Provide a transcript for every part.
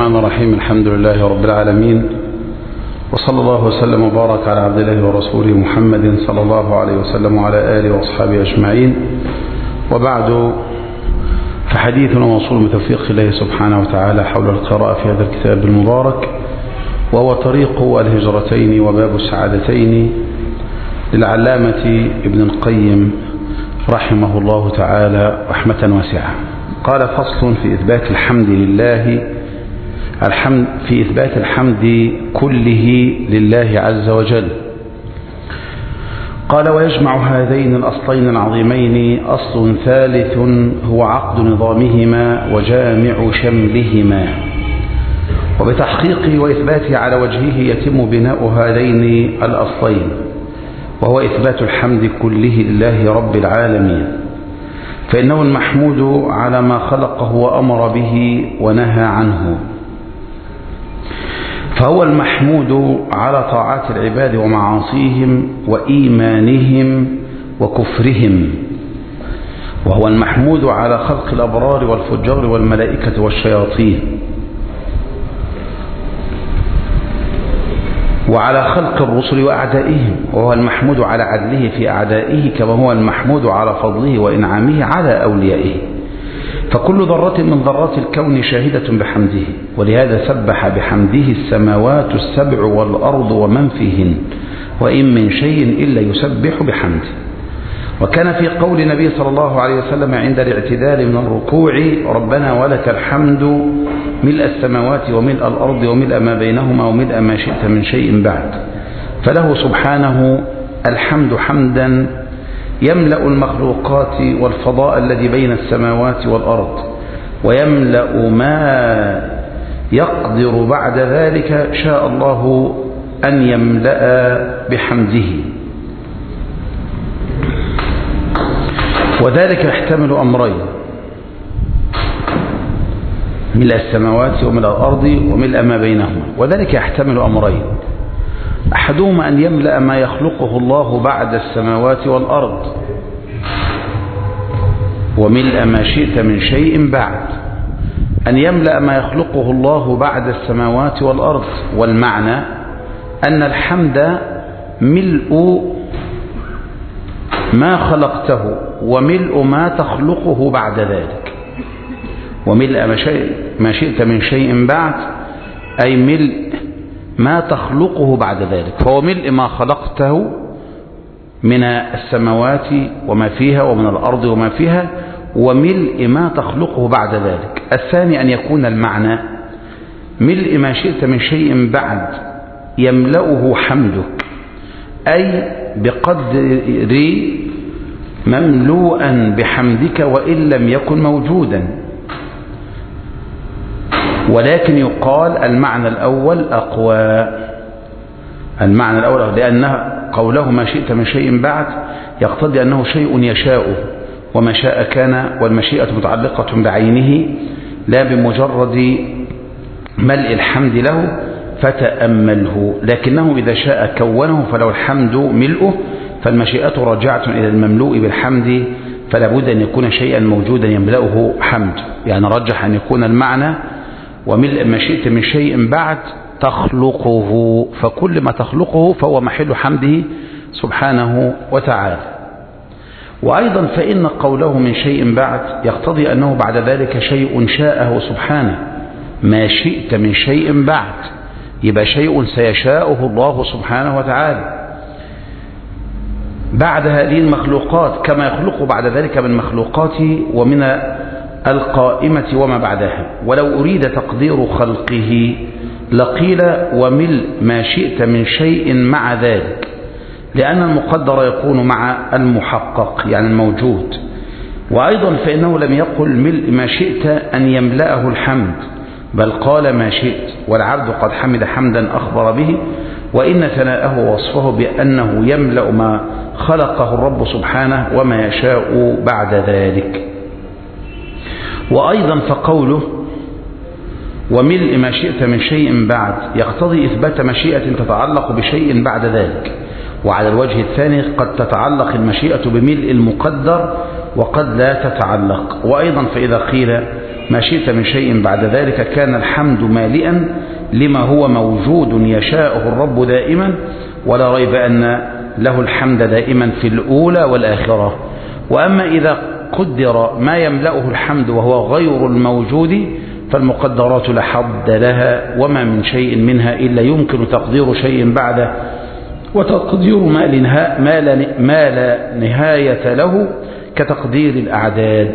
الرحمن الرحيم. الحمد لله رب العالمين، وصلى الله وسلم وبارك على عبد الله ورسوله محمد صلى الله عليه وسلم وعلى آله وأصحابه أجمعين. وبعد، فحديثنا موصول بتوفيق الله سبحانه وتعالى حول القراءة في هذا الكتاب المبارك، وهو طريق الهجرتين وباب السعادتين للعلامة ابن القيم رحمه الله تعالى رحمة واسعة. قال: فصل في إثبات الحمد لله، في إثبات الحمد كله لله عز وجل. قال: ويجمع هذين الأصلين العظيمين أصل ثالث هو عقد نظامهما وجامع شملهما، وبتحقيقه وإثباته على وجهه يتم بناء هذين الأصلين، وهو إثبات الحمد كله لله رب العالمين، فإنه المحمود على ما خلقه وأمر به ونهى عنه، فهو المحمود على طاعات العباد ومعاصيهم وإيمانهم وكفرهم، وهو المحمود على خلق الأبرار والفجار والملائكة والشياطين، وعلى خلق الرسل وأعدائهم، وهو المحمود على عدله في أعدائه، كما هو المحمود على فضله وإنعامه على أوليائه. فكل ذرة من ذرات الكون شاهدة بحمده، ولهذا سبح بحمده السماوات السبع والأرض ومن فيهن، وإن من شيء إلا يسبح بحمده. وكان في قول النبي صلى الله عليه وسلم عند الاعتدال من الركوع: ربنا ولك الحمد ملء السماوات وملء الأرض وملء ما بينهما وملء ما شئت من شيء بعد. فله سبحانه الحمد حمدا يملأ المخلوقات والفضاء الذي بين السماوات والأرض، ويملأ ما يقدر بعد ذلك شاء الله أن يملأ بحمده. وذلك يحتمل أمرين: ملء السماوات وملء الأرض وملء ما بينهما. وذلك يحتمل أمرين: أحدهما أن يملأ ما يخلقه الله بعد السماوات والأرض وملء ما شئت من شيء بعد، أن يملأ ما يخلقه الله بعد السماوات والأرض. والمعنى أن الحمد ملء ما خلقته وملء ما تخلقه بعد ذلك، وملء ما شئت من شيء بعد أي ملء ما تخلقه بعد ذلك، فهو ملء ما خلقته من السماوات وما فيها ومن الأرض وما فيها، وملء ما تخلقه بعد ذلك. الثاني أن يكون المعنى ملء ما شئت من شيء بعد يملأه حمدك، أي بقدر مملوءا بحمدك وإن لم يكن موجودا. ولكن يقال المعنى الأول أقوى، المعنى الأول، لأن قوله ما شئت من شيء بعد يقتضي أنه شيء يشاء، وما شاء كان، والمشيئة متعلقة بعينه لا بمجرد ملء الحمد له فتأمله، لكنه إذا شاء كونه، فلو الحمد ملؤه فالمشيئة راجعة إلى المملوء بالحمد، فلا بد أن يكون شيئا موجودا يملأه حمد. يعني رجح أن يكون المعنى وملء ما شئت من شيء بعد تخلقه، فكل ما تخلقه فهو محل حمده سبحانه وتعالى. وأيضا فإن قوله من شيء بعد يقتضي أنه بعد ذلك شيء شاءه سبحانه، ما شئت من شيء بعد يبقى شيء سيشاءه الله سبحانه وتعالى بعد هذه المخلوقات، كما يخلق بعد ذلك من مخلوقاته ومن القائمة وما بعدها. ولو أريد تقدير خلقه لقيل وملء ما شئت من شيء مع ذلك، لأن المقدر يكون مع المحقق يعني الموجود. وأيضا فإنه لم يقل ملء ما شئت أن يملأه الحمد، بل قال ما شئت، والعبد قد حمد حمدا أخبر به، وإن ثناءه ووصفه بأنه يملأ ما خلقه الرب سبحانه وما يشاء بعد ذلك. وأيضا فقوله وملء ما شئت من شيء بعد يقتضي إثبات مشيئة تتعلق بشيء بعد ذلك. وعلى الوجه الثاني قد تتعلق المشيئة بملء المقدر وقد لا تتعلق. وأيضا فإذا قيل ما شئت من شيء بعد ذلك كان الحمد مالئا لما هو موجود يشاءه الرب دائما، ولا ريب أن له الحمد دائما في الأولى والآخرة. وأما إذا قدر ما يملأه الحمد وهو غير الموجود فالمقدرات لا حد لها، وما من شيء منها إلا يمكن تقدير شيء بعده، وتقدير ما لا نهاية له كتقدير الأعداد.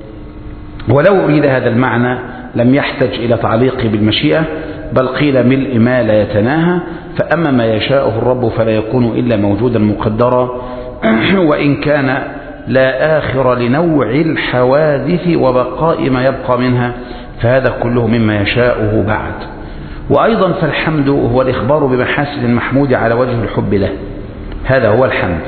ولو أريد هذا المعنى لم يحتج إلى تعليق بالمشيئة، بل قيل ملء ما لا يتناهى. فأما ما يشاءه الرب فلا يكون إلا موجودا مقدرا، وإن كان لا آخر لنوع الحوادث وبقاء ما يبقى منها، فهذا كله مما يشاءه بعد. وأيضا فالحمد هو الإخبار بمحاسن المحمود على وجه الحب له، هذا هو الحمد.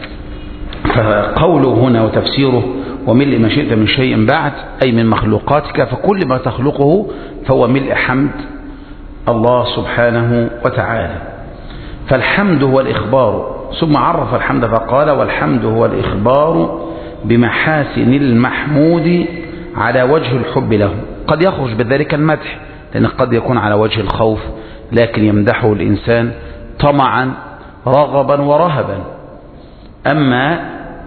فقوله هنا وتفسيره وملء ما شئت من شيء بعد أي من مخلوقاتك، فكل ما تخلقه فهو ملء حمد الله سبحانه وتعالى. فالحمد هو الإخبار، ثم عرف الحمد فقال والحمد هو الإخبار بمحاسن المحمود على وجه الحب له. قد يخرج بذلك المدح، لأن قد يكون على وجه الخوف، لكن يمدحه الإنسان طمعا رغبا ورهبا. أما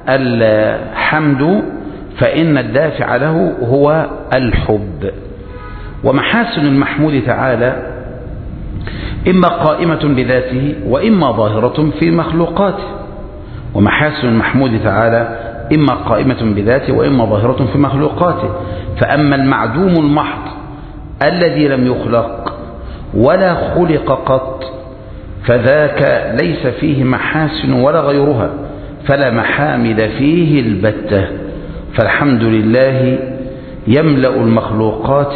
الحمد فإن الدافع له هو الحب. ومحاسن المحمود تعالى إما قائمة بذاته وإما ظاهرة في مخلوقاته. ومحاسن المحمود تعالى إما قائمة بذاته وإما ظاهرة في مخلوقاته. فأما المعدوم المحض الذي لم يخلق ولا خلق قط فذاك ليس فيه محاسن ولا غيرها، فلا محامد فيه البتة. فالحمد لله يملأ المخلوقات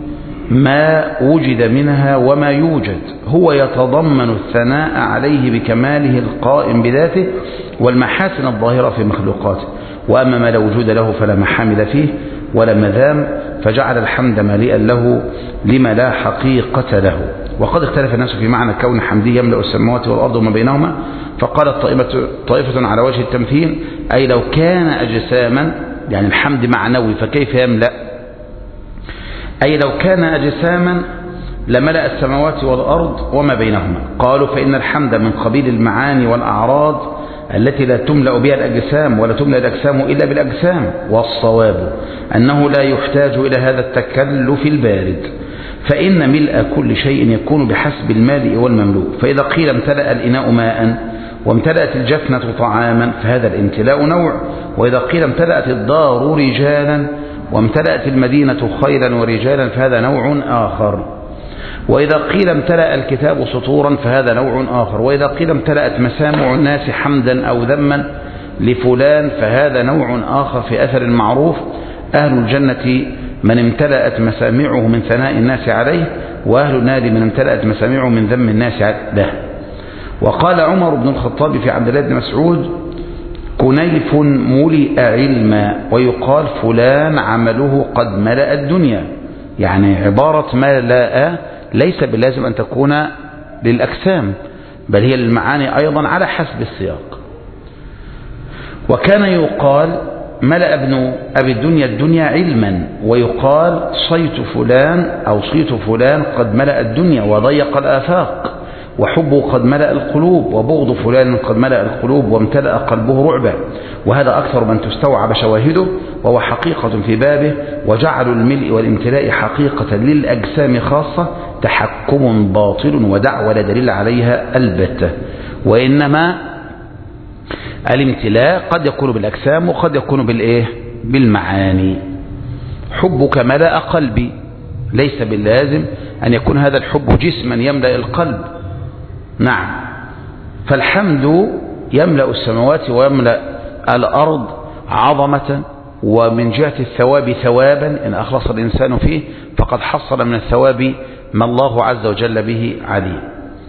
ما وجد منها وما يوجد، هو يتضمن الثناء عليه بكماله القائم بذاته والمحاسن الظاهرة في مخلوقاته. وأما ما لا وجود له فلا محامد فيه ولا مذام، فجعل الحمد مالئا له لما لا حقيقة له. وقد اختلف الناس في معنى كون حمده يملأ السماوات والأرض وما بينهما، فقالت طائفة على وجه التمثيل أي لو كان أجساما، يعني الحمد معنوي فكيف يملأ، أي لو كان أجساما لملأ السماوات والأرض وما بينهما. قالوا فإن الحمد من قبيل المعاني والأعراض التي لا تملأ بها الأجسام ولا تملأ الأجسام إلا بالأجسام. والصواب أنه لا يحتاج إلى هذا التكلف البارد، فإن ملء كل شيء يكون بحسب المالئ والمملوء. فإذا قيل امتلأ الإناء ماء وامتلأت الجفنة طعاما فهذا الامتلاء نوع، وإذا قيل امتلأت الدار رجالا وامتلأت المدينة خيلا ورجالا فهذا نوع آخر. وإذا قيل امتلأ الكتاب سطورا فهذا نوع آخر. وإذا قيل امتلأت مسامع الناس حمدا أو ذما لفلان فهذا نوع آخر في أثر المعروف. أهل الجنة من امتلأت مسامعه من ثناء الناس عليه، وأهل النار من امتلأت مسامعه من ذم الناس له. وقال عمر بن الخطاب في عبد الله بن مسعود كنيف ملئ علما، ويقال فلان عمله قد ملأ الدنيا، يعني عبارة ملأ ليس باللازم أن تكون للأجسام، بل هي للمعاني أيضا على حسب السياق. وكان يقال ملأ ابن أبي الدنيا علما، ويقال صيت فلان أو صيت فلان قد ملأ الدنيا وضيق الآفاق، وحبه قد ملأ القلوب، وبغض فلان قد ملأ القلوب وامتلأ قلبه رعبا. وهذا أكثر من تستوعب شواهده، وهو حقيقة في بابه. وجعل الملء والامتلاء حقيقة للأجسام خاصة تحكم باطل ودعوة لا دليل عليها البتة. وإنما الامتلاء قد يكون بالأجسام وقد يكون بالمعاني. حبك ملأ قلبي، ليس باللازم أن يكون هذا الحب جسما يملأ القلب. نعم، فالحمد يملأ السماوات ويملأ الأرض عظمة، ومن جهة الثواب ثوابا إن أخلص الإنسان فيه فقد حصل من الثواب ما الله عز وجل به عليه.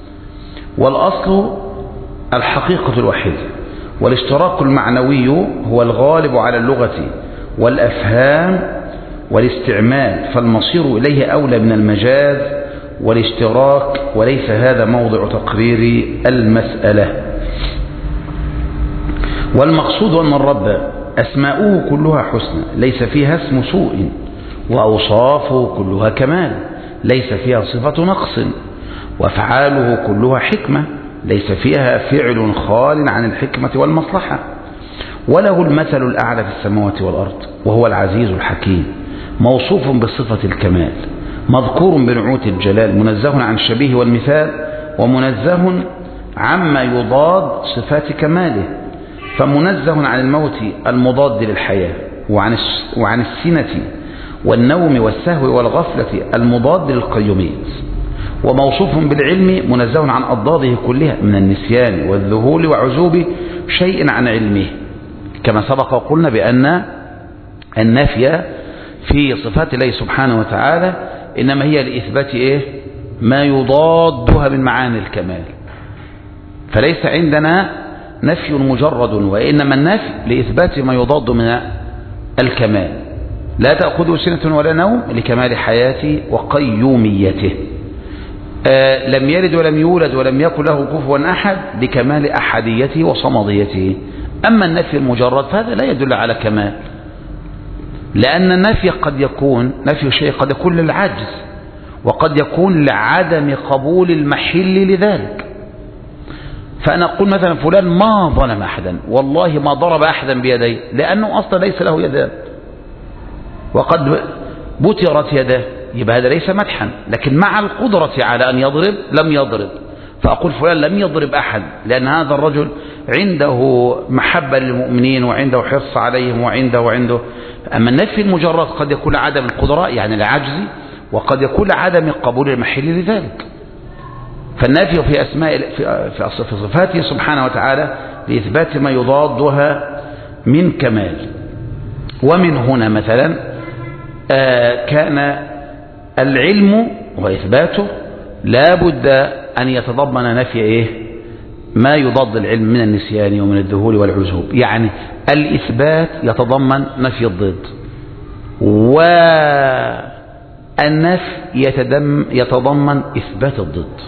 والأصل الحقيقة الوحيدة، والاشتراك المعنوي هو الغالب على اللغة والأفهام والاستعمال، فالمصير إليه أولى من المجاز والاشتراك، وليس هذا موضع تقرير المسألة. والمقصود أن الرب أسماؤه كلها حسنى ليس فيها اسم سوء، وأوصافه كلها كمال ليس فيها صفة نقص، وأفعاله كلها حكمة ليس فيها فعل خال عن الحكمة والمصلحة، وله المثل الأعلى في السماوات والأرض، وهو العزيز الحكيم موصوف بصفة الكمال، مذكور بنعوت الجلال، منزه عن الشبيه والمثال، ومنزه عما يضاد صفات كماله، فمنزه عن الموت المضاد للحياة، وعن السنة والنوم والسهو والغفلة المضاد للقيومية، وموصوف بالعلم منزه عن أضداده كلها من النسيان والذهول وعزوب شيء عن علمه، كما سبق وقلنا بأن النفي في صفات الله سبحانه وتعالى إنما هي لإثبات ما يضادها من معاني الكمال، فليس عندنا نفي مجرد، وإنما النفي لإثبات ما يضاد من الكمال. لا تأخذه سنة ولا نوم لكمال حياته وقيوميته، لم يلد ولم يولد ولم يكن له كفوا أحد لكمال أحديته وصمديته. أما النفي المجرد فهذا لا يدل على كمال، لأن النفي قد يكون نفي شيء قد يكون للعجز، وقد يكون لعدم قبول المحل لذلك. فأنا أقول مثلا فلان ما ظلم أحدا، والله ما ضرب أحدا بيديه، لأنه أصلا ليس له يدان وقد بترت يداه، يبقى هذا ليس مدحا، لكن مع القدرة على أن يضرب لم يضرب، فأقول فلان لم يضرب أحد، لأن هذا الرجل عنده محبة للمؤمنين وعنده حرص عليهم وعنده. أما النفي المجرد قد يكون عدم القدرة يعني العجز، وقد يكون عدم قبول المحل لذلك. فالنافي في أسماء في صفاته سبحانه وتعالى لإثبات ما يضادها من كمال. ومن هنا مثلا كان العلم وإثباته لا بد أن يتضمن نفي ما يضاد العلم من النسيان ومن الذهول والعزوب، يعني الإثبات يتضمن نفي الضد، والنفي يتضمن إثبات الضد،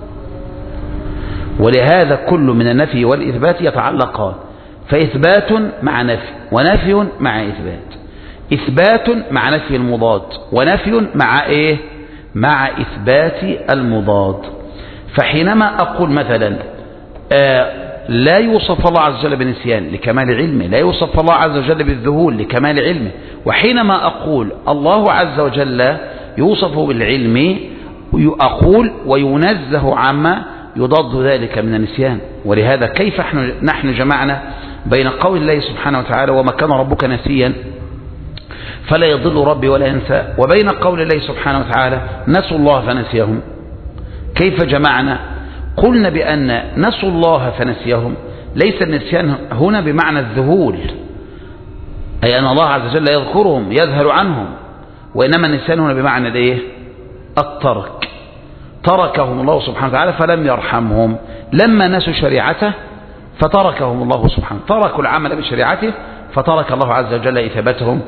ولهذا كل من النفي والإثبات يتعلقان، فإثبات مع نفي ونفي مع إثبات، إثبات مع نفي المضاد ونفي مع إثبات المضاد. فحينما أقول مثلا لا يوصف الله عز وجل بالنسيان لكمال علمه، لا يوصف الله عز وجل بالذهول لكمال علمه، وحينما أقول الله عز وجل يوصف بالعلم أقول وينزه عما يضاد ذلك من النسيان. ولهذا كيف نحن جمعنا بين قول الله سبحانه وتعالى وما كان ربك نسيا فلا يضل ربي ولا ينسى، وبين قول الله سبحانه وتعالى نسوا الله فنسيهم؟ كيف جمعنا؟ قلنا بأن نسوا الله فنسيهم ليس النسيان هنا بمعنى الذهول، أي أن الله عز وجل يذكرهم يذهل عنهم، وإنما النسيان هنا بمعنى الترك، تركهم الله سبحانه وتعالى فلم يرحمهم، لما نسوا شريعته فتركهم الله سبحانه، تركوا العمل بشريعته فترك الله عز وجل إثابتهم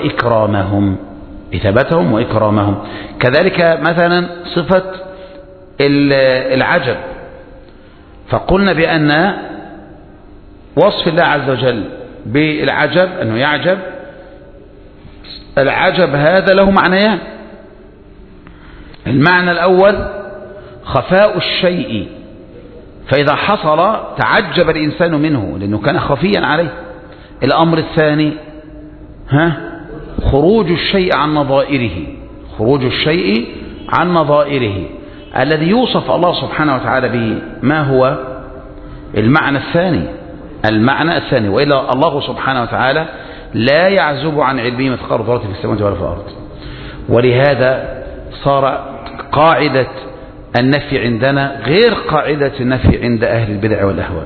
وإكرامهم. كذلك مثلا صفة العجب، فقلنا بأن وصف الله عز وجل بالعجب أنه يعجب، العجب هذا له معنيان. المعنى الأول خفاء الشيء، فإذا حصل تعجب الإنسان منه لأنه كان خفيا عليه. الأمر الثاني خروج الشيء عن نظائره الذي يوصف الله سبحانه وتعالى به. ما هو المعنى الثاني؟ وإلا الله سبحانه وتعالى لا يعزب عن علمه مثقال ذرة في السماوات ولا في الأرض. ولهذا صار قاعدة النفي عندنا غير قاعدة النفي عند أهل البدع والأهواء.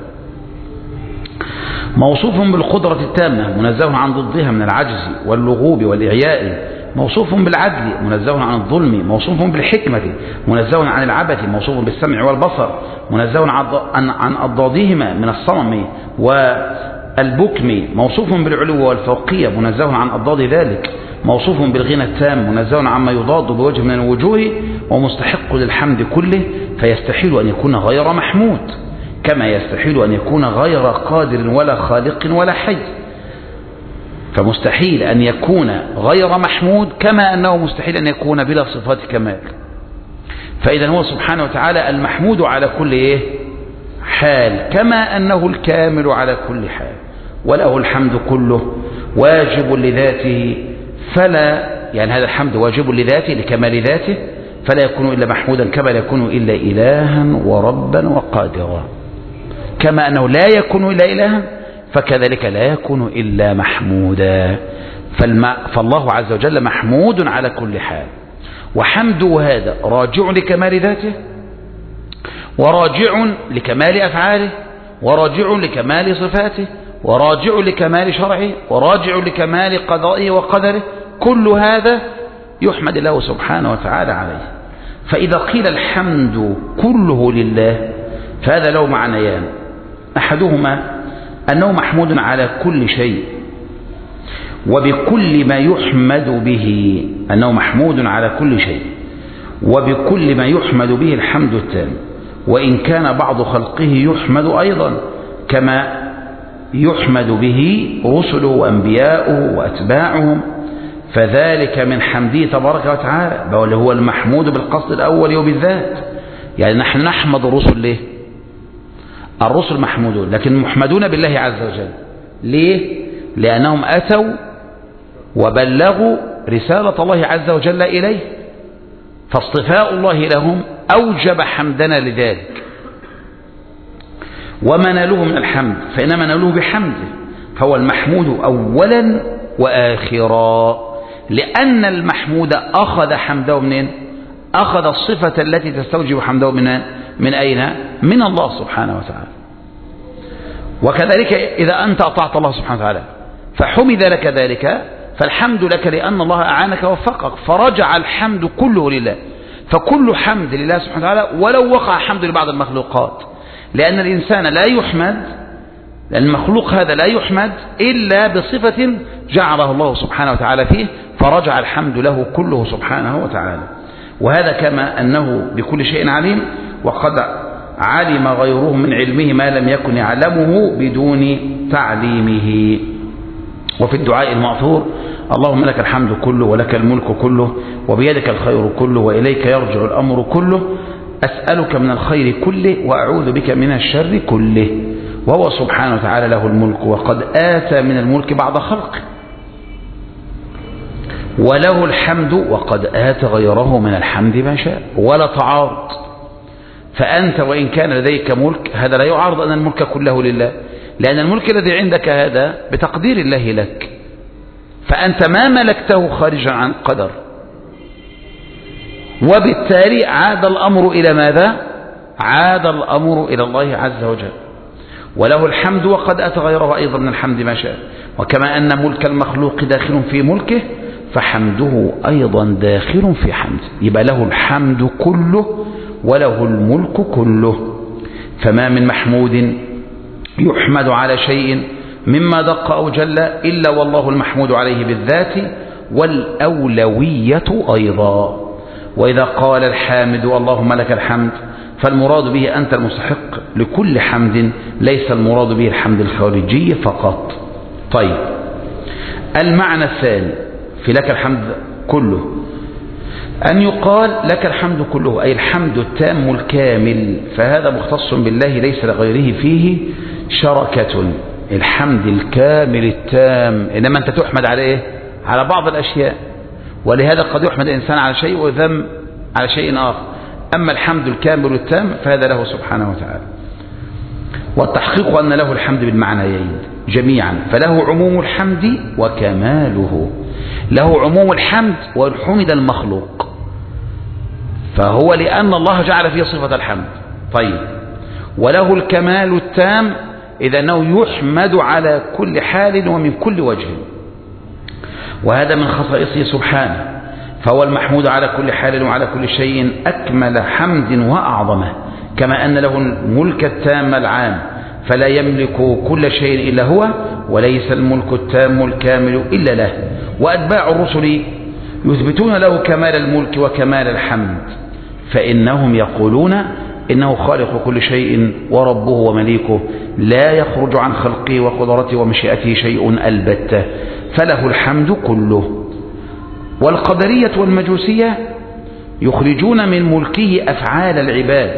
موصوف بالقدرة التامة منزه عن ضدها من العجز واللغوب والإعياء، موصوف بالعدل منزه عن الظلم، موصوف بالحكمة منزه عن العبث، موصوف بالسمع والبصر منزه عن أضدادهما من الصمم والبكم، موصوف بالعلو والفوقية منزه عن أضداد ذلك، موصوف بالغنى التام منزه عما يضاد بوجه من الوجوه، ومستحق للحمد كله، فيستحيل أن يكون غير محمود كما يستحيل أن يكون غير قادر ولا خالق ولا حي. فمستحيل أن يكون غير محمود كما أنه مستحيل أن يكون بلا صفات كمال. فإذا هو سبحانه وتعالى المحمود على كل حال، كما أنه الكامل على كل حال، وله الحمد كله واجب لذاته، فلا يعني هذا الحمد واجب لذاته لكمال ذاته، فلا يكون إلا محمودا كما لا يكون إلا إلها وربا وقادرا. كما أنه لا يكون إلا إلها فكذلك لا يكون إلا محمودا. فالله عز وجل محمود على كل حال، وحمده هذا راجع لكمال ذاته، وراجع لكمال أفعاله، وراجع لكمال صفاته، وراجع لكمال شرعه، وراجع لكمال قضائه وقدره. كل هذا يحمد الله سبحانه وتعالى عليه. فإذا قيل الحمد كله لله فهذا له معنيان: أحدهما أنه محمود على كل شيء وبكل ما يحمد به، أنه محمود على كل شيء وبكل ما يحمد به الحمد التام، وإن كان بعض خلقه يحمد أيضا كما يحمد به رسله وأنبياؤه وأتباعهم، فذلك من حمده تبارك وتعالى، بل هو المحمود بالقصد الأول وبالذات. يعني نحن نحمد الرسل ليه؟ الرسل محمودون، لكن محمدون بالله عز وجل. ليه؟ لأنهم أتوا وبلغوا رسالة الله عز وجل إليه، فاصطفاء الله لهم أوجب حمدنا لذلك. وما نالوه من الحمد فإنما نالوه بحمده، فهو المحمود أولا وآخرا، لأن المحمود أخذ حمده منين؟ أخذ الصفة التي تستوجب حمده من أين؟ من الله سبحانه وتعالى. وكذلك إذا أنت أطعت الله سبحانه وتعالى فحمد لك ذلك، فالحمد لك لأن الله أعانك ووفقك، فرجع الحمد كله لله. فكل حمد لله سبحانه وتعالى، ولو وقع حمد لبعض المخلوقات، لأن الإنسان لا يحمد، لأن المخلوق هذا لا يحمد إلا بصفة جعله الله سبحانه وتعالى فيه، فرجع الحمد له كله سبحانه وتعالى. وهذا كما أنه بكل شيء عليم، وقد علم غيره من علمه ما لم يكن يعلمه بدون تعليمه. وفي الدعاء المأثور: اللهم لك الحمد كله ولك الملك كله وبيدك الخير كله وإليك يرجع الأمر كله، أسألك من الخير كله وأعوذ بك من الشر كله. وهو سبحانه وتعالى له الملك، وقد آتى من الملك بعض خلقه، وله الحمد وقد آتى غيره من الحمد ما شاء، ولا تعارض. فأنت وإن كان لديك ملك هذا لا يعارض أن الملك كله لله، لأن الملك الذي عندك هذا بتقدير الله لك، فأنت ما ملكته خارجا عن قدر، وبالتالي عاد الأمر إلى ماذا؟ عاد الأمر إلى الله عز وجل. وله الحمد وقد أتى غيره أيضا من الحمد ما شاء. وكما أن ملك المخلوق داخل في ملكه فحمده أيضا داخل في حمده، يبقى له الحمد كله وله الملك كله. فما من محمود يحمد على شيء مما دق أو جل إلا والله المحمود عليه بالذات والأولوية أيضا. وإذا قال الحامد اللهم لك الحمد فالمراد به أنت المستحق لكل حمد، ليس المراد به الحمد الخارجي فقط. طيب، المعنى الثاني في لك الحمد كله أن يقال لك الحمد كله، أي الحمد التام الكامل، فهذا مختص بالله ليس لغيره فيه شركة. الحمد الكامل التام، إنما أنت تحمد على إيه؟ على بعض الأشياء، ولهذا قد يحمد الإنسان على شيء ويذم على شيء آخر. أما الحمد الكامل التام فهذا له سبحانه وتعالى. والتحقيق أن له الحمد بالمعنيين جميعا، فله عموم الحمد وكماله. له عموم الحمد والحمد المخلوق، فهو لأن الله جعل فيه صفة الحمد. طيب، وله الكمال التام، إذا أنه يحمد على كل حال ومن كل وجه، وهذا من خصائصه سبحانه، فهو المحمود على كل حال وعلى كل شيء أكمل حمد وأعظمه. كما أن له الملك التام العام فلا يملك كل شيء إلا هو، وليس الملك التام الكامل إلا له. وأتباع الرسل يثبتون له كمال الملك وكمال الحمد، فإنهم يقولون إنه خالق كل شيء وربه ومليكه، لا يخرج عن خلقه وقدرته ومشيئته شيء البتة، فله الحمد كله. والقدرية والمجوسية يخرجون من ملكه أفعال العباد،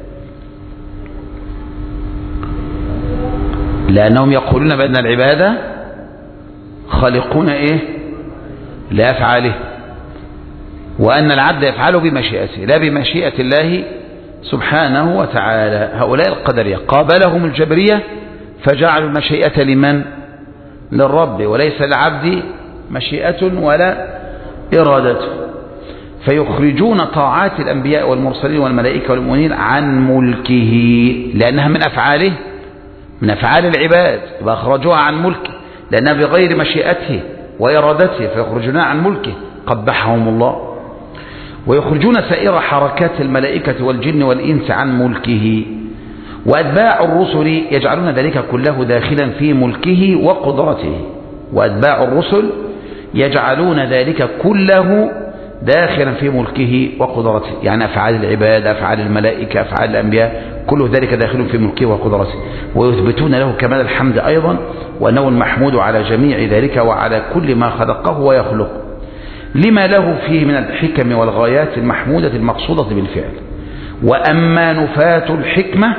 لأنهم يقولون بأن العبادة خالقون لأفعاله، وأن العبد يفعله بمشيئته لا بمشيئة الله سبحانه وتعالى. هؤلاء القدرية قابلهم الجبرية فجعلوا المشيئة لمن؟ للرب، وليس للعبد مشيئة ولا إرادة. فيخرجون طاعات الأنبياء والمرسلين والملائكة والمؤمنين عن ملكه، لأنها من أفعاله، من أفعال العباد، فأخرجوها عن ملكه لأنها بغير مشيئته وإرادته، فيخرجونها عن ملكه قبحهم الله. ويخرجون سائر حركات الملائكة والجن والإنس عن ملكه. وأتباع الرسل يجعلون ذلك كله داخلا في ملكه وقدرته، وأتباع الرسل يجعلون ذلك كله داخلا في ملكه وقدرته، يعني أفعال العباد، أفعال الملائكة، أفعال الأنبياء، كله ذلك داخل في ملكه وقدرته. ويثبتون له كمال الحمد أيضا، وأنه المحمود على جميع ذلك وعلى كل ما خلقه ويخلقه، لما له فيه من الحكم والغايات المحمودة المقصودة بالفعل. وأما نفاة الحكمة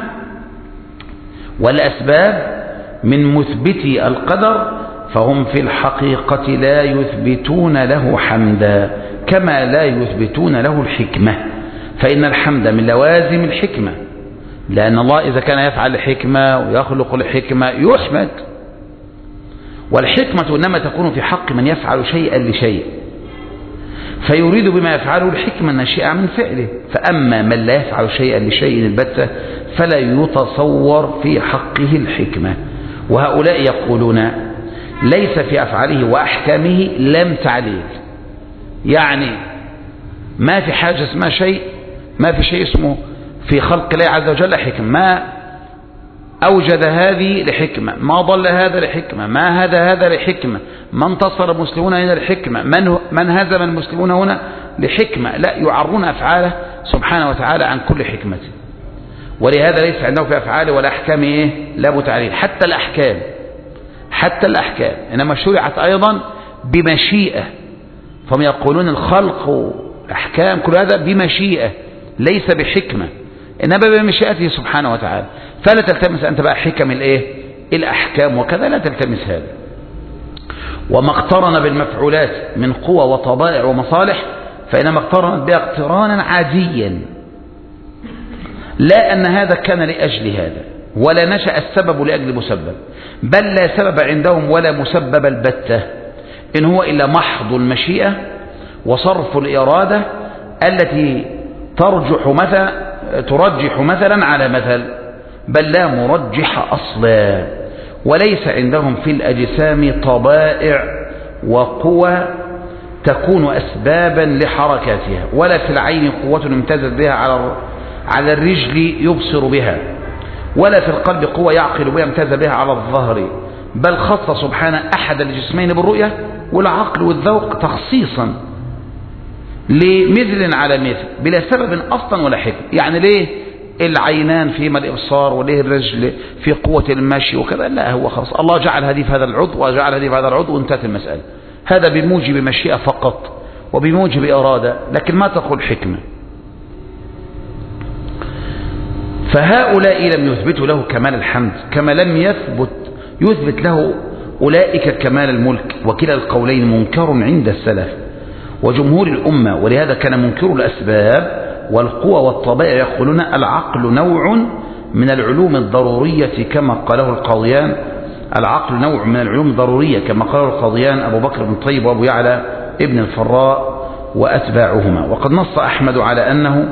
والأسباب من مثبتي القدر فهم في الحقيقة لا يثبتون له حمدا كما لا يثبتون له الحكمة، فإن الحمد من لوازم الحكمة، لأن الله إذا كان يفعل الحكمة ويخلق الحكمة يحمد. والحكمة إنما تكون في حق من يفعل شيئا لشيء، فيريد بما يفعله الحكمة الناشئة من فعله. فأما من لا يفعل شيئا لشيء البتة فلا يتصور في حقه الحكمة. وهؤلاء يقولون ليس في أفعاله وأحكامه لم تعليل، يعني ما في حاجة اسمها شيء، ما في شيء اسمه في خلق الله عز وجل حكمة، ما أوجد هذه لحكمة، ما ضل هذا لحكمة، ما هذا لحكمة، ما انتصر المسلمون هنا لحكمة، من هزم المسلمون هنا لحكمة. لا، يعرون أفعاله سبحانه وتعالى عن كل حكمة. ولهذا ليس عنده في أفعاله ولا أحكامه لا تعليل. حتى الأحكام إنما شرعت أيضا بمشيئة، فهم يقولون الخلق والأحكام كل هذا بمشيئة ليس بحكمة، إنما بمشيئته سبحانه وتعالى. فلا تلتمس أنت بقى حكم الأحكام وكذا، لا تلتمس هذا. وما اقترن بالمفعولات من قوى وطبائع ومصالح فإنما اقترنت بها اقترانا عاديا، لا أن هذا كان لأجل هذا ولا نشأ السبب لأجل مسبب، بل لا سبب عندهم ولا مسبب البتة، إن هو إلا محض المشيئة وصرف الإرادة التي ترجح مثلا على مثل، بل لا مرجح أصلا. وليس عندهم في الأجسام طبائع وقوى تكون أسبابا لحركاتها، ولا في العين قوة امتازت بها على الرجل يبصر بها، ولا في القلب قوة يعقل بها امتاز بها على الظهر، بل خص سبحانه أحد الجسمين بالرؤية والعقل والذوق تخصيصا لمثل على مثل بلا سبب أصلا ولا حكم. يعني ليه العينان فيما الإبصار، وليه الرجل في قوة المشي وكذا؟ لا، هو خلاص الله جعل هذه في هذا العضو وجعل هذه في هذا العضو وانتهت المسألة. هذا بموجب مشيئة فقط وبموجب إرادة، لكن ما تقول حكمة. فهؤلاء لم يثبتوا له كمال الحمد كما لم يثبت له أولئك كمال الملك، وكلا القولين منكر عند السلف وجمهور الأمة. ولهذا كان منكر الأسباب والقوى والطبائع يقولون العقل نوع من العلوم الضرورية كما قاله القاضيان، العقل نوع من العلوم الضرورية كما قاله القاضيان أبو بكر بن طيب وأبو يعلى ابن الفراء وأتباعهما. وقد نص أحمد على أنه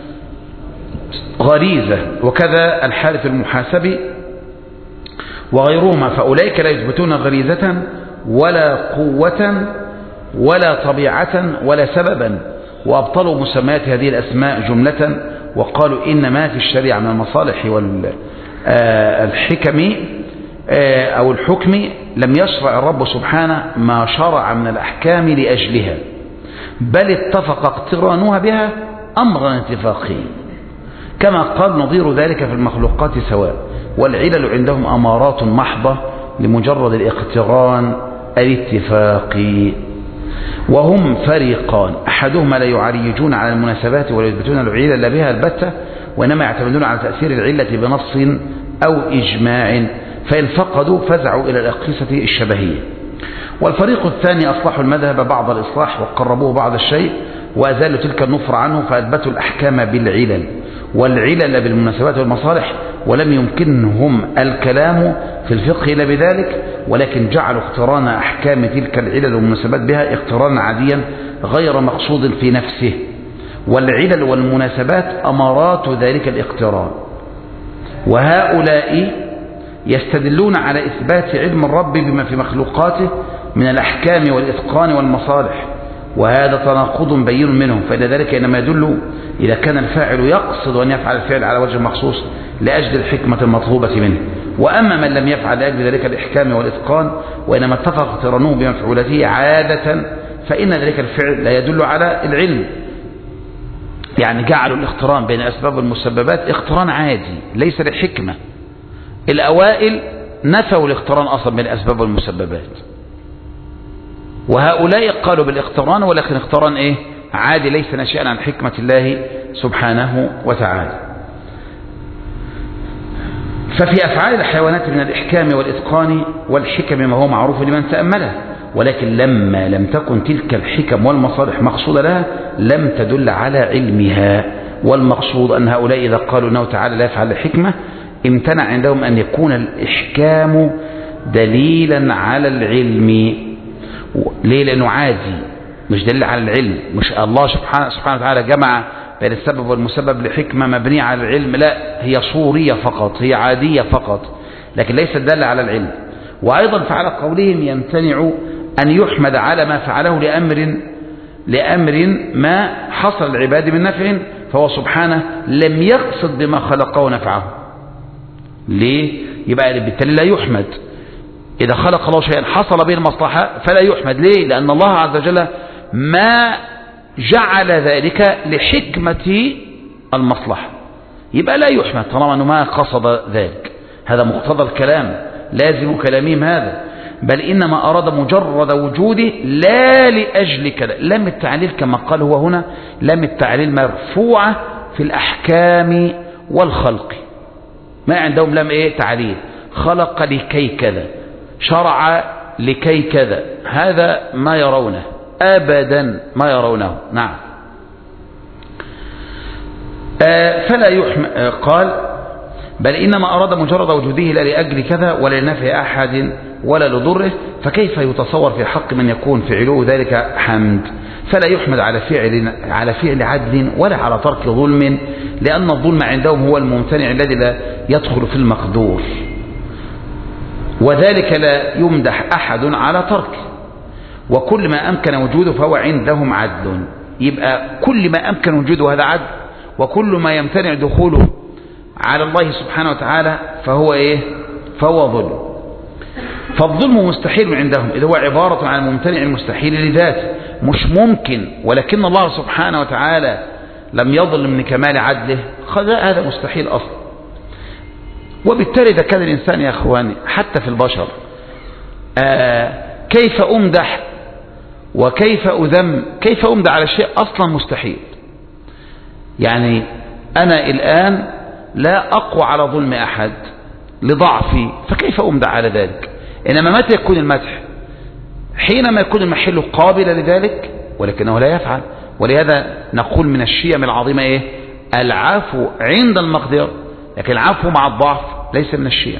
غريزة، وكذا الحارث المحاسبي وغيرهما، فأولئك لا يثبتون غريزة ولا قوة ولا طبيعة ولا سببا، وأبطلوا مسميات هذه الأسماء جملة، وقالوا إن ما في الشريعة من المصالح والحكم أو الحكم لم يشرع الرب سبحانه ما شرع من الأحكام لأجلها، بل اتفق اقترانها بها أمرا اتفاقيا. كما قال نظير ذلك في المخلوقات سواء، والعلل عندهم أمارات محضة لمجرد الاقتران الاتفاقي. وهم فريقان، أحدهما لا يعريجون على المناسبات ولا يثبتون العلل بها البتة، وإنما يعتمدون على تأثير العلة بنص أو إجماع، فإن فقدوا فزعوا إلى الأقيسة الشبهية. والفريق الثاني أصلحوا المذهب بعض الإصلاح وقربوه بعض الشيء، وأزالوا تلك النفر عنه، فأثبتوا الأحكام بالعلل والعلل بالمناسبات والمصالح، ولم يمكنهم الكلام في الفقه إلا بذلك، ولكن جعلوا اقتران أحكام تلك العلل والمناسبات بها اقترانا عاديا غير مقصود في نفسه، والعلل والمناسبات أمارات ذلك الاقتران. وهؤلاء يستدلون على إثبات علم الرب بما في مخلوقاته من الأحكام والإتقان والمصالح، وهذا تناقض بين منهم، فإن ذلك إنما يدل إذا كان الفاعل يقصد أن يفعل الفعل على وجه مخصوص لأجل الحكمة المطلوبة منه. وأما من لم يفعل لأجل ذلك الإحكام والإتقان، وإنما اتفق اقترانه بمفعولته عادة، فإن ذلك الفعل لا يدل على العلم. يعني جعلوا الاقتران بين الأسباب والمسببات اقتران عادي ليس للحكمة. الأوائل نفوا الاقتران أصلا بين الأسباب والمسببات، وهؤلاء قالوا بالاقتران، ولكن اقتران عادي ليس ناشئا عن حكمة الله سبحانه وتعالى. ففي أفعال الحيوانات من الإحكام والإتقان والحكم ما هو معروف لمن تأمله، ولكن لما لم تكن تلك الحكم والمصالح مقصودة لها لم تدل على علمها. والمقصود أن هؤلاء إذا قالوا أنه تعالى لا يفعل الحكمة امتنع عندهم أن يكون الإحكام دليلا على العلم. ليه؟ لأنه عادي مش دليل على العلم. مش الله سبحانه وتعالى جمع بين السبب والمسبب لحكمة مبنية على العلم، لا، هي صورية فقط، هي عادية فقط، لكن ليست دالة على العلم. وأيضا فعلى قولهم يمتنع أن يحمد على ما فعله لأمر ما حصل العباد من نفع، فهو سبحانه لم يقصد بما خلقه نفعه. ليه؟ يبقى بالتالي لا يحمد. إذا خلق الله شيئا حصل به المصلحة فلا يحمد. ليه؟ لأن الله عز وجل ما جعل ذلك لحكمة المصلحة، يبقى لا يحمد طالما أنه ما قصد ذلك. هذا مقتضى الكلام، لازم كلامهم هذا. بل إنما أراد مجرد وجوده لا لأجل كلام. لام التعليل كما قال هو هنا، لام التعليل مرفوعة في الأحكام والخلق. ما عندهم لام تعليل. خلق لكي كذا، شرع لكي كذا، هذا ما يرونه أبدا، ما يرونه. نعم. فلا يحمد. قال بل إنما أراد مجرد وجوده لا لأجل كذا ولا لنفع أحد ولا لضره، فكيف يتصور في حق من يكون فعله ذلك حمد؟ فلا يحمد على فعل عدل ولا على ترك ظلم، لأن الظلم عندهم هو الممتنع الذي لا يدخل في المقدور، وذلك لا يمدح أحد على تركه. وكل ما أمكن وجوده فهو عندهم عدل. يبقى كل ما أمكن وجوده هذا عدل، وكل ما يمتنع دخوله على الله سبحانه وتعالى فهو ظلم. فالظلم مستحيل عندهم، إذا هو عبارة عن الممتنع المستحيل لذاته، مش ممكن، ولكن الله سبحانه وتعالى لم يظلم من كمال عدله، هذا مستحيل أصلا. وبالتالي إذا كان الإنسان يا أخواني حتى في البشر كيف أمدح وكيف أذم، كيف أمدح على شيء أصلا مستحيل. يعني أنا الآن لا أقوى على ظلم أحد لضعفي، فكيف أمدح على ذلك؟ إنما متى يكون المدح؟ حينما يكون المحل قابل لذلك ولكنه لا يفعل. ولهذا نقول من الشيم العظيمة العفو عند المقدرة، لكن العفو مع الضعف ليس من الشيم.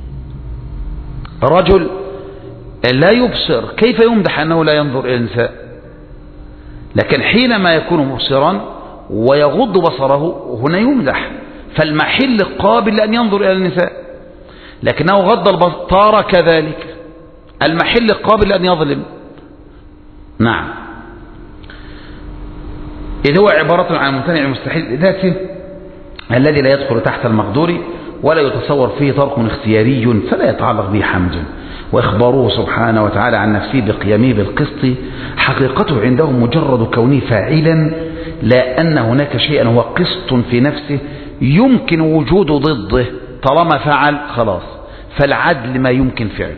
رجل لا يبصر كيف يمدح أنه لا ينظر إلى النساء؟ لكن حينما يكون مبصرا ويغض بصره هنا يمدح، فالمحل قابل أن ينظر إلى النساء، لكنه غض البصر كذلك، المحل قابل أن يظلم. نعم. إذ هو عبارة عن ممتنع المستحيل ذاته الذي لا يدخل تحت المقدور ولا يتصور فيه ترك اختياري، فلا يتعلق به حمد. وإخباره سبحانه وتعالى عن نفسه بقيامه بالقسط حقيقته عندهم مجرد كونه فاعلا، لا أن هناك شيئا هو قسط في نفسه يمكن وجود ضده طالما فعل خلاص، فالعدل ما يمكن فعله.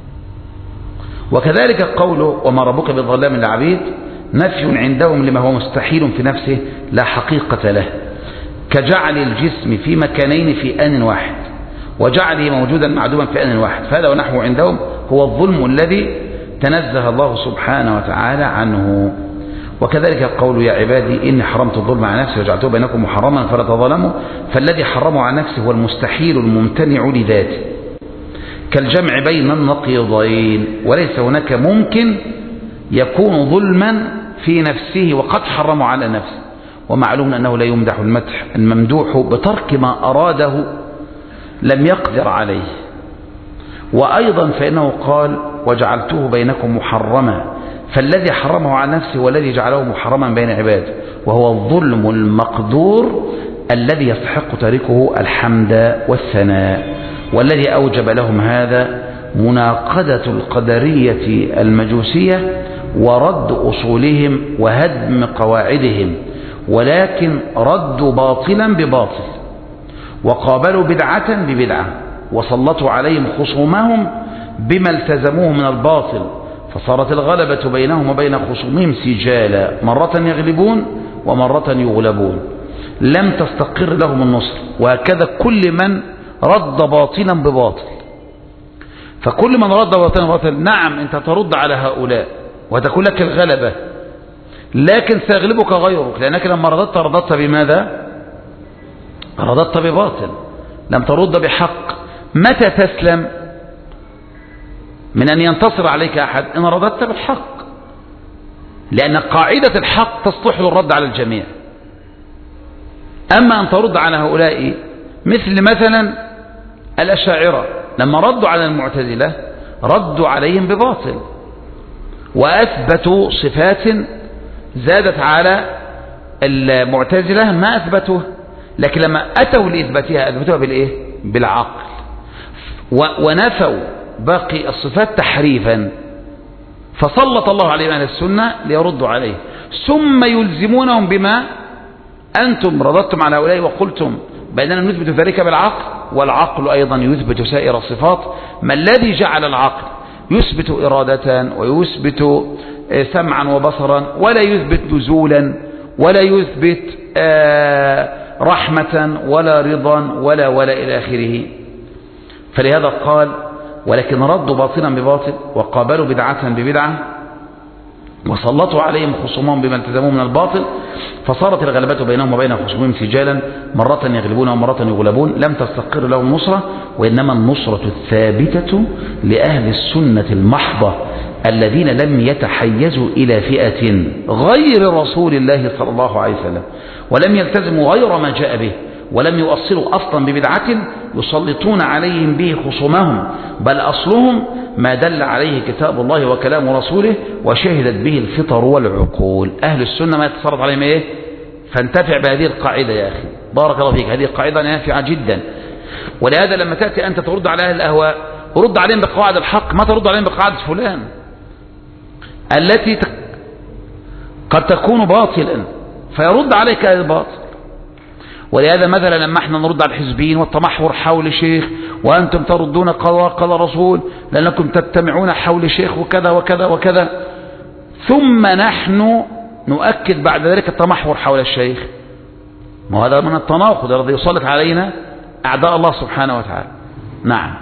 وكذلك قوله وما ربك بالظلام للعبيد نفي عندهم لما هو مستحيل في نفسه لا حقيقة له، كجعل الجسم في مكانين في آن واحد وجعله موجودا معدوما في آن واحد، فهذا ونحو عندهم هو الظلم الذي تنزه الله سبحانه وتعالى عنه. وكذلك قول يا عبادي إني حرمت الظلم على نفسي وجعلته بينكم محرما فلا تظلموا، فالذي حرمه على نفسه هو المستحيل الممتنع لذاته، كالجمع بين النقيضين، وليس هناك ممكن يكون ظلما في نفسه وقد حرمه على نفسه. ومعلوم أنه لا يمدح المدح الممدوح بترك ما أراده لم يقدر عليه. وأيضا فإنه قال وجعلته بينكم محرما، فالذي حرمه على نفسه والذي جعله محرما بين عباده، وهو الظلم المقدور الذي يستحق تاركه الحمد والثناء، والذي أوجب لهم هذا مناقضة القدرية المجوسية ورد أصولهم وهدم قواعدهم، ولكن ردوا باطلا بباطل، وقابلوا بدعة ببدعة، وسلطوا عليهم خصومهم بما التزموه من الباطل، فصارت الغلبة بينهم وبين خصومهم سجالا، مرة يغلبون ومرة يغلبون، لم تستقر لهم النصر. وهكذا كل من رد باطلا بباطل، فكل من رد باطلا بباطل نعم أنت ترد على هؤلاء وتكون لك الغلبة، لكن سيغلبك غيرك، لأنك لما رددت بماذا؟ رددت بباطل، لم ترد بحق. متى تسلم من أن ينتصر عليك أحد؟ إن رددت بالحق، لأن قاعدة الحق تصلح الرد على الجميع. أما أن ترد على هؤلاء مثلا الأشاعرة لما ردوا على المعتزلة ردوا عليهم بباطل، وأثبتوا صفات زادت على المعتزلة ما أثبتوه، لكن لما أتوا لإثباتها أثبتوها بالإيه؟ بالعقل، ونفوا باقي الصفات تحريفا، فسلط الله عليهم أهل السنة ليردوا عليه، ثم يلزمونهم بما أنتم رددتم على هؤلاء وقلتم بأننا نثبت ذلك بالعقل، والعقل أيضا يثبت سائر الصفات. ما الذي جعل العقل يثبت إرادة ويثبت سمعا وبصرا، ولا يثبت نزولا، ولا يثبت رحمة ولا رضا ولا إلى آخره. فلهذا قال ولكن ردوا باطلا بباطل وقابلوا بدعة ببدعة وسلطوا عليهم خصومهم بما التزموه من الباطل، فصارت الغلبة بينهم وبين خصومهم سجالا، مرة يغلبون ومرة يغلبون، لم تستقر لهم نصرة، وإنما النصرة الثابتة لأهل السنة المحضة الذين لم يتحيزوا إلى فئة غير رسول الله صلى الله عليه وسلم، ولم يلتزموا غير ما جاء به، ولم يؤصلوا أصلا ببدعة يسلطون عليهم به خصومهم، بل أصلهم ما دل عليه كتاب الله وكلام رسوله وشهدت به الفطر والعقول. أهل السنة ما يتسلط عليهم إيه؟ فانتفع بهذه القاعدة يا أخي، بارك الله فيك، هذه القاعدة نافعة جدا. ولهذا لما تأتي أنت ترد على أهل الأهواء رد عليهم بقواعد الحق، ما ترد عليهم بقواعد فلان التي قد تكون باطلا فيرد عليك الباطل. ولهذا مثلا لما احنا نرد على الحزبين والتمحور حول شيخ وأنتم تردون قال رسول لأنكم تجتمعون حول شيخ وكذا وكذا وكذا، ثم نحن نؤكد بعد ذلك التمحور حول الشيخ، وهذا من التناقض الذي يسلط علينا أعداء الله سبحانه وتعالى. نعم،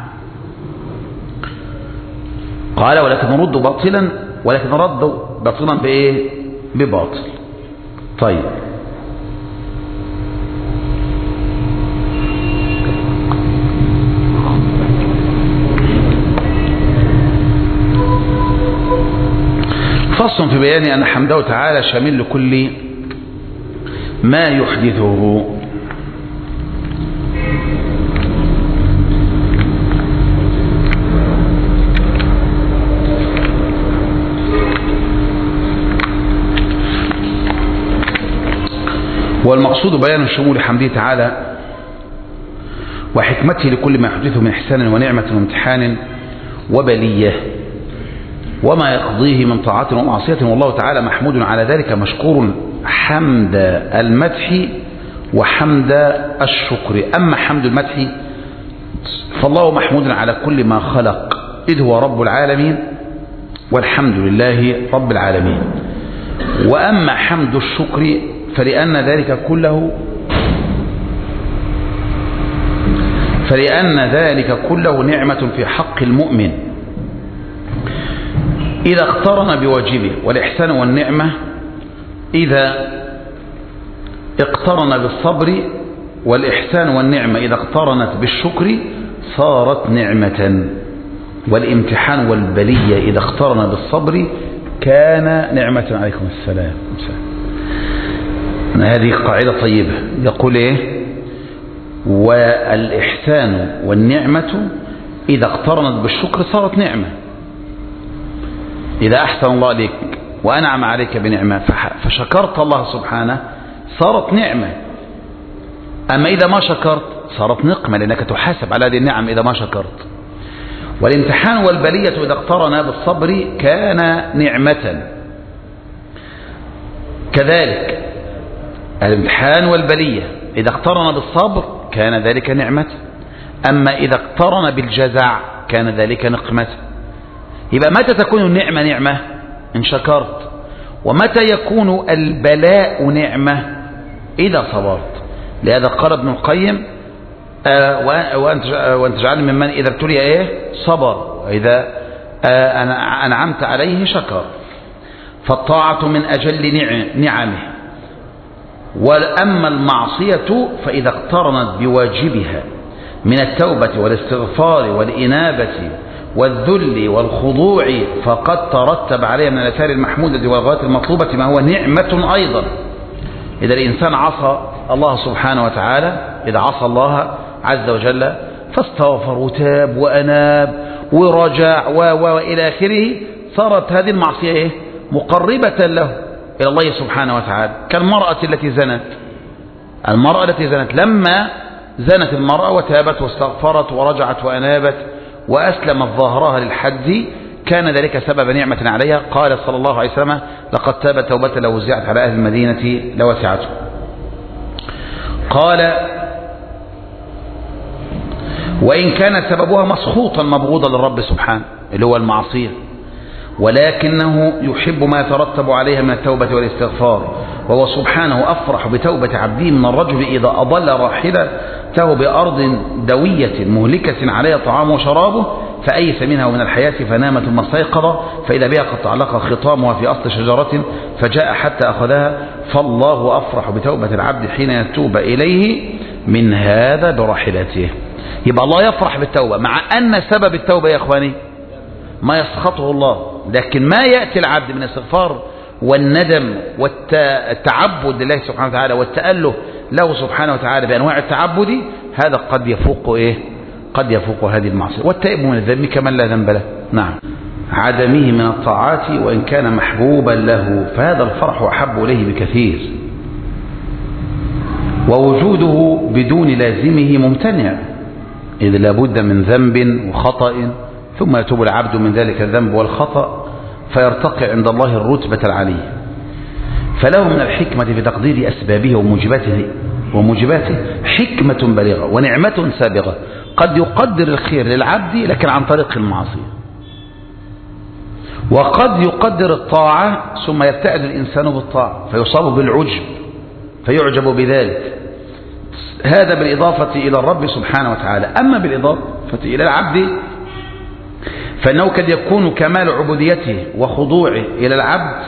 قال ولكن ردوا باطلا، ولكن ردوا باطلا بإيه؟ بباطل. طيب، فصل في بيان أن حمده تعالى شامل لكل ما يحدثه. والمقصود بيان شمول حمده تعالى وحكمته لكل ما يحدثه من إحسان ونعمة وامتحان وبلية وما يقضيه من طاعات ومعصية، والله تعالى محمود على ذلك مشكور حمد المدح وحمد الشكر. أما حمد المدح فالله محمود على كل ما خلق إذ هو رب العالمين والحمد لله رب العالمين. وأما حمد الشكر فلأن ذلك كله نعمة في حق المؤمن إذا اقترن بواجبه، والإحسان والنعمة إذا اقترن بالصبر، والإحسان والنعمة إذا اقترنت بالشكر صارت نعمة، والامتحان والبلية إذا اقترن بالصبر كان نعمة. عليكم السلام. هذه قاعدة طيبة. يقول إيه؟ والإحسان والنعمة إذا اقترنت بالشكر صارت نعمة. إذا أحسن الله عليك وأنعم عليك بنعمة فشكرت الله سبحانه صارت نعمة. أما إذا ما شكرت صارت نقمة، لأنك تحاسب على هذه النعم إذا ما شكرت. والامتحان والبلية إذا اقترنا بالصبر كان نعمة. كذلك الامتحان والبلية إذا اقترن بالصبر كان ذلك نعمة، أما إذا اقترن بالجزع كان ذلك نقمة. يبقى متى تكون النعمة نعمة؟ إن شكرت. ومتى يكون البلاء نعمة؟ إذا صبرت. لهذا قال ابن القيم وأن تجعل ممن إذا ابتلي إيه؟ صبر، وإذا أنعمت عليه شكر. فالطاعة من أجل نعمه. وأما المعصية فإذا اقترنت بواجبها من التوبة والاستغفار والإنابة والذل والخضوع فقد ترتب عليها من الآثار المحمودة والغايات المطلوبة ما هو نعمة أيضا. إذا الإنسان عصى الله سبحانه وتعالى، إذا عصى الله عز وجل فاستغفر وتاب وأناب ورجع وإلى آخره، صارت هذه المعصية إيه؟ مقربة له إلى الله سبحانه وتعالى. كالمرأة التي زنت. المرأة التي زنت لما زنت المرأة وتابت واستغفرت ورجعت وأنابت وأسلمت ظهرها للحد كان ذلك سبب نعمة عليها. قال صلى الله عليه وسلم: لقد تاب توبة لو وزعت على أهل المدينة لوسعته. قال: وإن كان سببها مسخوطا مبغوضا للرب سبحانه اللي هو المعصية، ولكنه يحب ما يترتب عليها من التوبة والاستغفار، وهو سبحانه أفرح بتوبة عبده من الرجل إذا أضل راحلته بأرض دوية مهلكة عليها طعامه وشرابه فأيس منها ومن الحياة فنام ثم استيقظ فإذا بها قد تعلق خطامها في أصل شجرة فجاء حتى أخذها. فالله أفرح بتوبة العبد حين يتوب إليه من هذا براحلته. يبقى الله يفرح بالتوبة، مع أن سبب التوبة يا إخواني ما يسخطه الله، لكن ما يأتي العبد من الاستغفار والندم والتعبد لله سبحانه وتعالى والتأله له سبحانه وتعالى بأنواع التعبد، هذا قد يفوق إيه؟ قد يفوق هذه المعصية. والتائب من الذنب كمن لا ذنب له. نعم. عدمه من الطاعات وإن كان محبوبا له فهذا الفرح أحب إليه بكثير، ووجوده بدون لازمه ممتنع، إذ لابد من ذنب وخطأ ثم يتوب العبد من ذلك الذنب والخطأ فيرتقي عند الله الرتبة العالية. فله من الحكمة في تقدير أسبابه وموجباته حكمة بالغة ونعمة سابغة. قد يقدر الخير للعبد لكن عن طريق المعصية، وقد يقدر الطاعة ثم يبتعد الإنسان بالطاعة فيصاب بالعجب فيعجب بذلك. هذا بالإضافة إلى الرب سبحانه وتعالى. أما بالإضافة إلى العبد فإنه قد يكون كمال عبوديته وخضوعه إلى العبد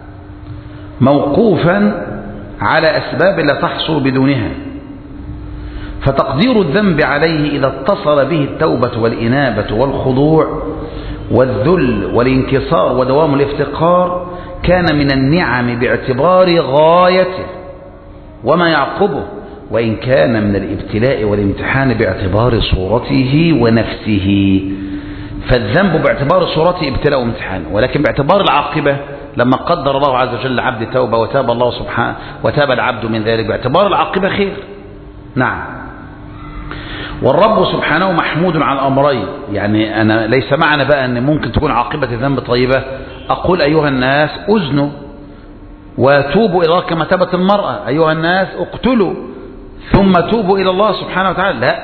موقوفا على أسباب لا تحصل بدونها، فتقدير الذنب عليه إذا اتصل به التوبة والإنابة والخضوع والذل والانكسار ودوام الافتقار كان من النعم باعتبار غايته وما يعقبه، وإن كان من الابتلاء والامتحان باعتبار صورته ونفسه. فالذنب باعتبار صورته ابتلاء وامتحان، ولكن باعتبار العاقبة لما قدر الله عز وجل العبد توبة وتاب الله سبحانه وتاب العبد من ذلك باعتبار العاقبة خير. نعم. والرب سبحانه محمود على الأمرين. يعني أنا ليس معنى بقى أن ممكن تكون عاقبة الذنب طيبة أقول أيها الناس أذنوا وتوبوا إلى الله كما تابت المرأة، أيها الناس اقتلوا ثم توبوا إلى الله سبحانه وتعالى. لا،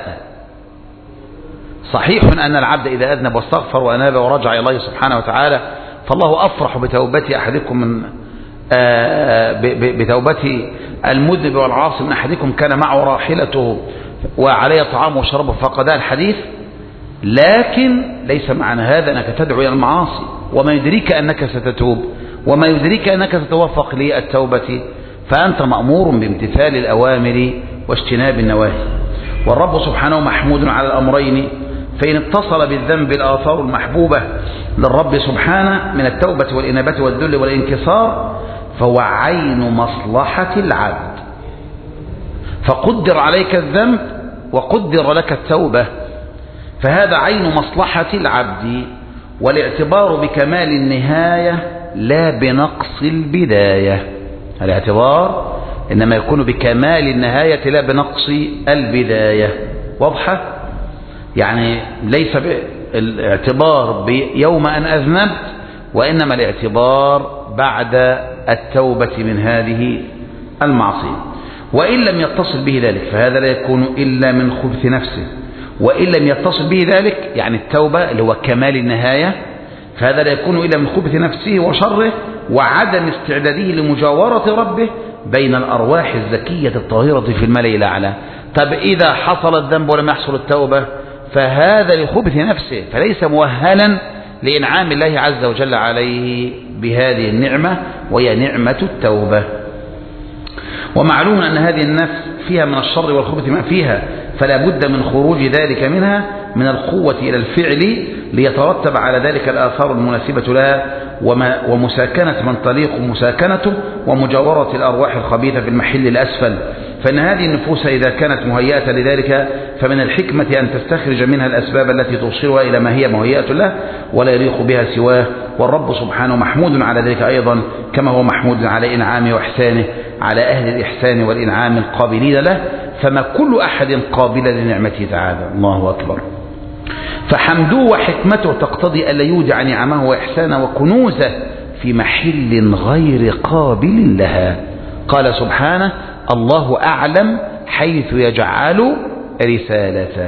صحيح أن العبد إذا أذنب واستغفر وأناب ورجع إلى الله سبحانه وتعالى فالله أفرح بتوبة أحدكم من بتوبة المذنب والعاصي من أحدكم كان معه راحلته وعليه طعامه وشربه فقداء الحديث. لكن ليس معنى هذا أنك تدعو إلى المعاصي، وما يدريك أنك ستتوب، وما يدريك أنك ستوفق للتوبة، فأنت مأمور بامتثال الأوامر واجتناب النواهي. والرب سبحانه محمود على الأمرين، فإن اتصل بالذنب الآثار المحبوبة للرب سبحانه من التوبة والإنابة والذل والانكسار فهو عين مصلحة العبد، فقدر عليك الذنب وقدر لك التوبة، فهذا عين مصلحة العبد، والاعتبار بكمال النهاية لا بنقص البداية. الاعتبار إنما يكون بكمال النهاية لا بنقص البداية. واضحة؟ يعني ليس الاعتبار بيوم أن أذنبت، وإنما الاعتبار بعد التوبة من هذه المعصية. وإن لم يتصل به ذلك فهذا لا يكون إلا من خبث نفسه، وإن لم يتصل به ذلك يعني التوبة اللي هو كمال النهاية فهذا لا يكون إلا من خبث نفسه وشره وعدم استعداده لمجاورة ربه بين الأرواح الزكية الطاهرة في الملأ الأعلى. طب إذا حصل الذنب ولم يحصل التوبة فهذا لخبث نفسه، فليس مؤهلا لإنعام الله عز وجل عليه بهذه النعمة وهي نعمة التوبة. ومعلوم أن هذه النفس فيها من الشر والخبث ما فيها، فلا بد من خروج ذلك منها من القوة إلى الفعل ليترتب على ذلك الآثار المناسبة لها ومساكنة من تليق مساكنته ومجاورة الأرواح الخبيثة في المحل الأسفل. فإن هذه النفوس إذا كانت مهيئة لذلك فمن الحكمة أن تستخرج منها الأسباب التي توصلها إلى ما هي مهيئة له ولا يليق بها سواه. والرب سبحانه محمود على ذلك أيضا، كما هو محمود على إنعامه وإحسانه على أهل الإحسان والإنعام القابلين له، فما كل أحد قابل لنعمته تعالى. الله أكبر. فحمده وحكمته تقتضي ألا يودع نعمه وإحسانه وكنوزه في محل غير قابل لها. قال سبحانه: الله أعلم حيث يجعل رسالته.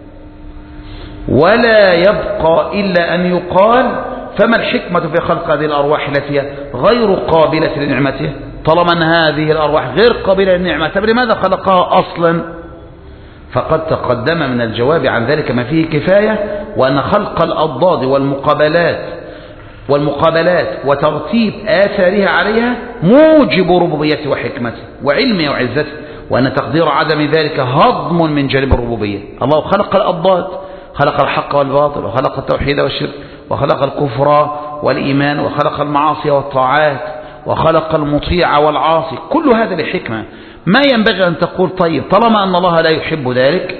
ولا يبقى إلا أن يقال: فما الحكمة في خلق هذه الأرواح التي غير قابلة لنعمته؟ طالما أن هذه الأرواح غير قابلة للنعمة، طب لماذا خلقها أصلا؟ فقد تقدم من الجواب عن ذلك ما فيه كفاية، وأن خلق الأضداد والمقابلات وترتيب آثارها عليها موجب ربوبيته وحكمته وعلمه وعزته، وأن تقدير عدم ذلك هضم من جانب الربوبية. الله خلق الأضداد، خلق الحق والباطل، وخلق التوحيد والشرك، وخلق الكفر والإيمان، وخلق المعاصي والطاعات، وخلق المطيع والعاصي، كل هذا لحكمة. ما ينبغي أن تقول طيب طالما أن الله لا يحب ذلك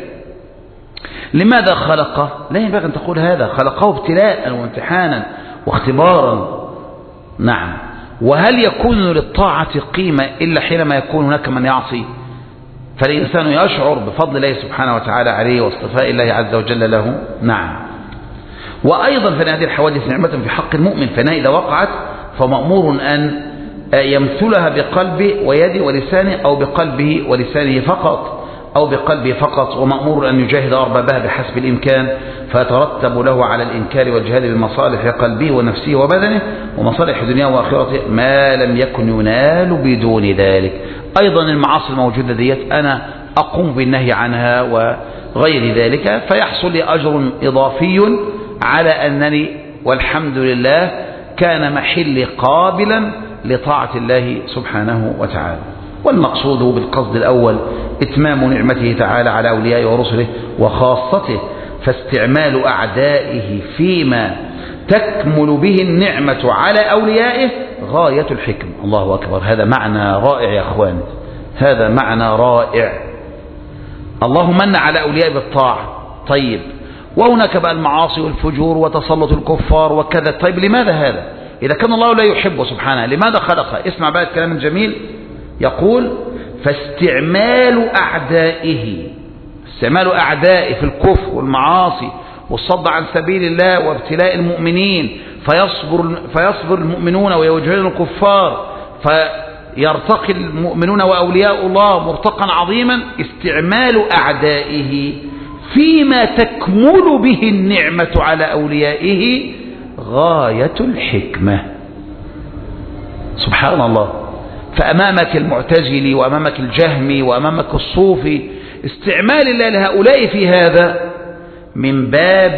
لماذا خلقه؟ لا ينبغي أن تقول هذا، خلقه ابتلاء وامتحانا واختبارا. نعم. وهل يكون للطاعة قيمة إلا حينما يكون هناك من يعصي؟ فالإنسان يشعر بفضل الله سبحانه وتعالى عليه واصطفاء الله عز وجل له. نعم. وأيضا فإن هذه الحوادث نعمة في حق المؤمن، فإنها إذا وقعت فمأمور أن يمثلها بقلبه ويده ولسانه، أو بقلبه ولسانه فقط، أو بقلبه فقط، ومأمور أن يجاهد أربابها بحسب الإمكان، فيترتب له على الإنكار والجهاد بمصالح قلبه ونفسه وبدنه ومصالح دنياه وآخرته ما لم يكن ينال بدون ذلك. أيضا المعاصي الموجودة ديت أنا أقوم بالنهي عنها وغير ذلك، فيحصل لي أجر إضافي على أنني والحمد لله كان محلي قابلا لطاعة الله سبحانه وتعالى. والمقصود بالقصد الأول إتمام نعمته تعالى على أوليائه ورسله وخاصته، فاستعمال أعدائه فيما تكمل به النعمة على أوليائه غاية الحكم. الله أكبر. هذا معنى رائع يا أخوان، هذا معنى رائع. الله من على أوليائه بالطاعة، طيب، وهناك بقى المعاصي والفجور وتسلط الكفار وكذا. طيب لماذا هذا؟ إذا كان الله لا يحبه سبحانه لماذا خلقه؟ اسمع بقى الكلام الجميل، يقول: فاستعمال أعدائه، استعمال أعدائه في الكفر والمعاصي والصد عن سبيل الله وابتلاء المؤمنين، فيصبر المؤمنون ويوجهون الكفار يرتقي المؤمنون وأولياء الله مرتقا عظيما استعمال أعدائه فيما تكمل به النعمة على أوليائه غاية الحكمة. سبحان الله. فأمامك المعتزلي وأمامك الجهمي وأمامك الصوفي استعمال الله لهؤلاء في هذا من باب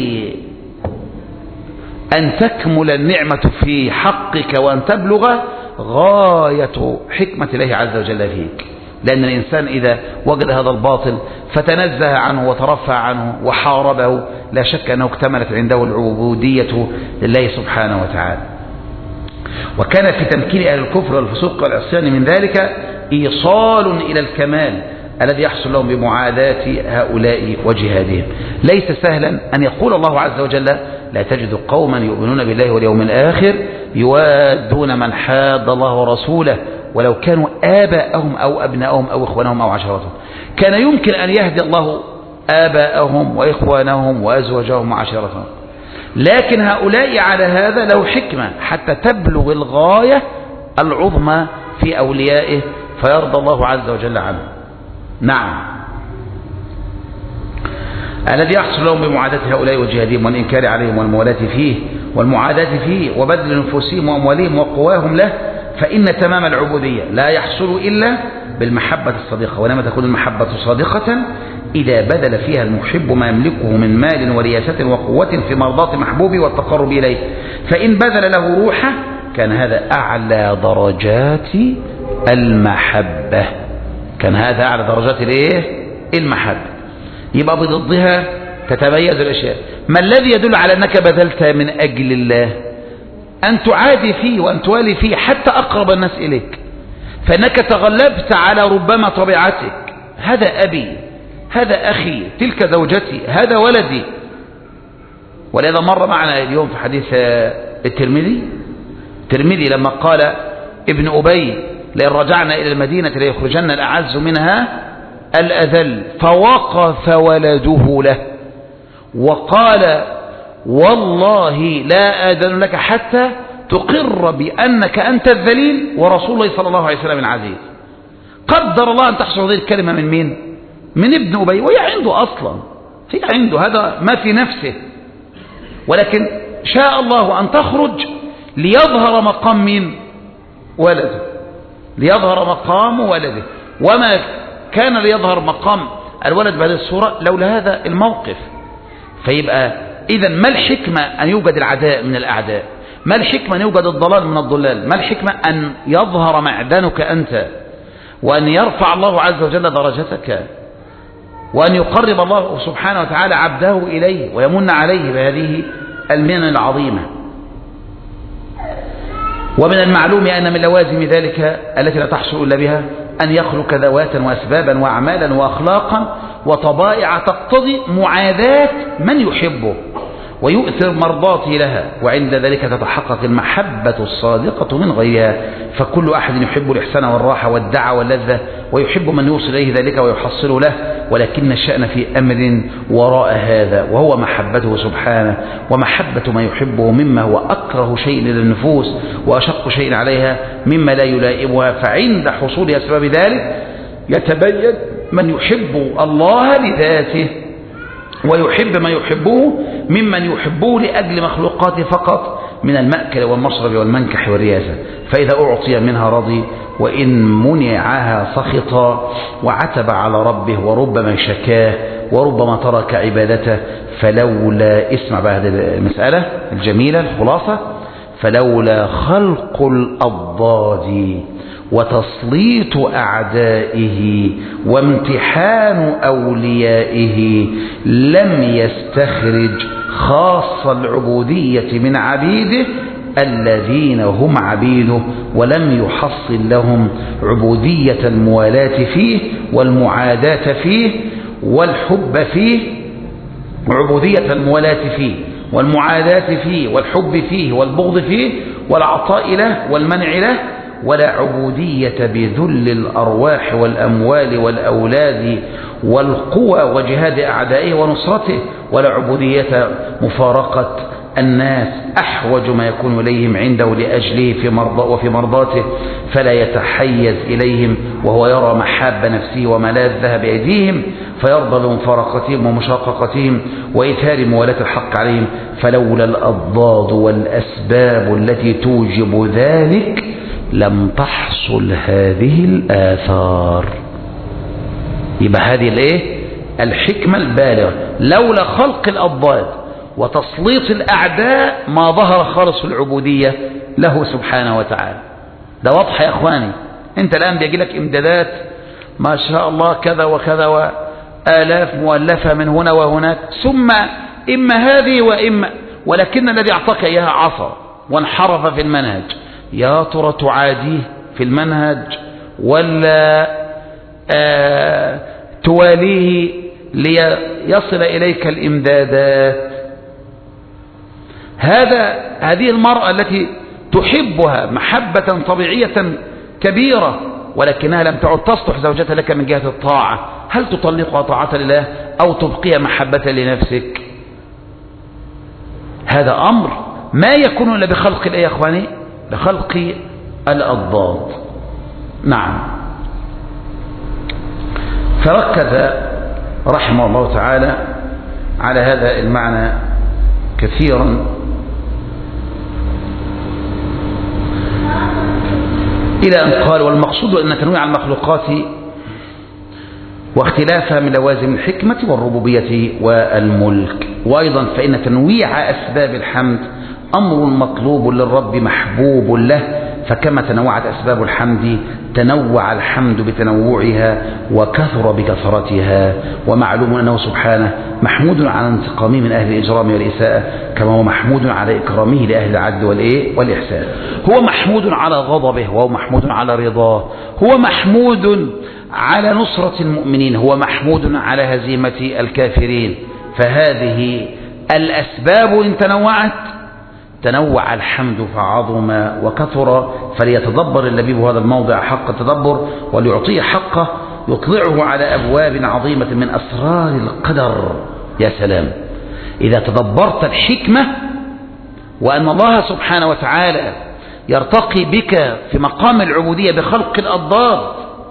أن تكمل النعمة في حقك وأن تبلغ غاية حكمة الله عز وجل فيك. لأن الإنسان إذا وجد هذا الباطل فتنزه عنه وترفع عنه وحاربه لا شك أنه اكتملت عنده العبودية لله سبحانه وتعالى. وكان في تمكين أهل الكفر والفسوق والعصيان من ذلك إيصال إلى الكمال الذي يحصل لهم بمعاداة هؤلاء وجهادهم. ليس سهلا أن يقول الله عز وجل لا تجد قوما يؤمنون بالله واليوم الآخر يوادون من حاد الله ورسوله ولو كانوا آباءهم أو أبناءهم أو إخوانهم أو عشيرتهم. كان يمكن أن يهدي الله آباءهم وإخوانهم وأزواجهم وعشيرتهم، لكن هؤلاء على هذا له حكمة حتى تبلغ الغاية العظمى في أوليائه فيرضى الله عز وجل عنه. نعم، الذي يحصل لهم بمعاداة هؤلاء وجهادهم والإنكار عليهم والمعاداة فيه وبذل نفوسهم وأموالهم وقواهم له، فإن تمام العبودية لا يحصل إلا بالمحبة الصادقة. وإنما تكون المحبة صادقة إذا بذل فيها المحب ما يملكه من مال ورياسة وقوة في مرضاة محبوبه والتقرب إليه. فإن بذل له روحه كان هذا أعلى درجات المحبة. المحبة. يبقى بضدها تتميز الأشياء. ما الذي يدل على أنك بذلت من أجل الله؟ أن تعادي فيه وأن توالي فيه حتى أقرب الناس إليك، فإنك تغلبت على ربما طبيعتك. هذا أبي، هذا أخي، تلك زوجتي، هذا ولدي. ولذا مر معنا اليوم في حديث الترمذي لما قال ابن أبي لئن رجعنا إلى المدينة ليخرجن الأعز منها الأذل، فوقف ولده له وقال والله لا آذن لك حتى تقر بأنك أنت الذليل ورسول الله صلى الله عليه وسلم العزيز. قدر الله أن تحصل هذه الكلمة من مين؟ من ابن أبي، وهي عنده أصلا، هي عنده، هذا ما في نفسه، ولكن شاء الله أن تخرج ليظهر مقام من ولده، ليظهر مقام ولده. وما كان ليظهر مقام الولد بهذه الصورة لولا هذا الموقف. فيبقى إذن ما الحكمة أن يوجد العداء من الأعداء؟ ما الحكمة أن يوجد الضلال من الضلال؟ ما الحكمة أن يظهر معدنك أنت، وأن يرفع الله عز وجل درجتك، وأن يقرب الله سبحانه وتعالى عبده إليه ويمن عليه بهذه المنن العظيمة. ومن المعلوم أن من لوازم ذلك التي لا تحصل إلا بها أن يخلق ذواتا وأسبابا وأعمالا وأخلاقا وطبائع تقتضي معاداة من يحبه ويؤثر مرضاته لها، وعند ذلك تتحقق المحبة الصادقة من غيرها. فكل أحد يحب الإحسان والراحة والدعة واللذة ويحب من يوصل إليه ذلك ويحصله له، ولكن الشأن في أمر وراء هذا وهو محبته سبحانه ومحبة ما يحبه مما هو أكره شيء للنفوس وأشق شيء عليها مما لا يلائمها. فعند حصول أسباب ذلك يتبين من يحب الله لذاته ويحب ما يحبه ممن يحبه لأجل مخلوقاته فقط من المأكل والمشرب والمنكح والرياسة. فإذا أعطي منها رضي وإن منعها سخط وعتب على ربه وربما شكاه وربما ترك عبادته. فلولا، اسمع بقى هذه المسألة الجميلة الخلاصة، فلولا خلق الأضداد وتسليط أعدائه وامتحان أوليائه لم يستخرج خاص العبودية من عبيده الذين هم عبيده، ولم يحصل لهم عبودية الموالاة فيه والمعاداة فيه والحب فيه، عبودية الموالاة فيه والمعاداة فيه والحب فيه والبغض فيه والعطاء له والمنع له، ولا عبودية بذل الأرواح والأموال والأولاد والقوى وجهاد أعدائه ونصرته، ولا عبودية مفارقة الناس أحوج ما يكون إليهم عنده لأجله وفي مرضاته، فلا يتحيز إليهم وهو يرى محاب نفسه وملاذها بأيديهم، فيرضى بمفارقتهم ومشاققتهم وإيثار موالاة الحق عليهم. فلولا الأضداد والأسباب التي توجب ذلك لم تحصل هذه الآثار. يبقى هذه الحكمة البالغة، لولا خلق الأضداد وتسليط الأعداء ما ظهر خالص العبودية له سبحانه وتعالى. ده واضح يا أخواني. أنت الآن بيجي لك إمدادات ما شاء الله كذا وكذا وآلاف مؤلفة من هنا وهناك، ثم إما هذه وإما، ولكن الذي أعطاك إياها عصى وانحرف في المنهج. يا ترى تعاديه في المنهج ولا تواليه ليصل إليك الإمدادات؟ هذه المرأة التي تحبها محبة طبيعية كبيرة، ولكنها لم تعد تصلح زوجتها لك من جهة الطاعة، هل تطلقها طاعة لله أو تبقيها محبة لنفسك؟ هذا أمر ما يكون إلا بخلق يا إخواني، بخلق الأضداد. نعم. فركز رحمه الله تعالى على هذا المعنى كثيرا، إلى أن قال: والمقصود أن تنويع المخلوقات واختلافها من لوازم الحكمة والربوبية والملك. وأيضا فإن تنويع أسباب الحمد أمر مطلوب للرب محبوب له، فكما تنوعت أسباب الحمد تنوع الحمد بتنوعها وكثر بكثرتها. ومعلوم أنه سبحانه محمود على انتقامه من أهل الإجرام والإساءة، كما هو محمود على إكرامه لأهل العدل والإحسان. هو محمود على غضبه، وهو محمود على رضاه، هو محمود على نصرة المؤمنين، هو محمود على هزيمة الكافرين. فهذه الأسباب إن تنوعت تنوع الحمد فعظم وكثر. فليتدبر اللبيب هذا الموضع حق التدبر، وليعطيه حقه، يطلعه على أبواب عظيمة من أسرار القدر. يا سلام إذا تدبرت الحكمة، وأن الله سبحانه وتعالى يرتقي بك في مقام العبودية بخلق الأضداد،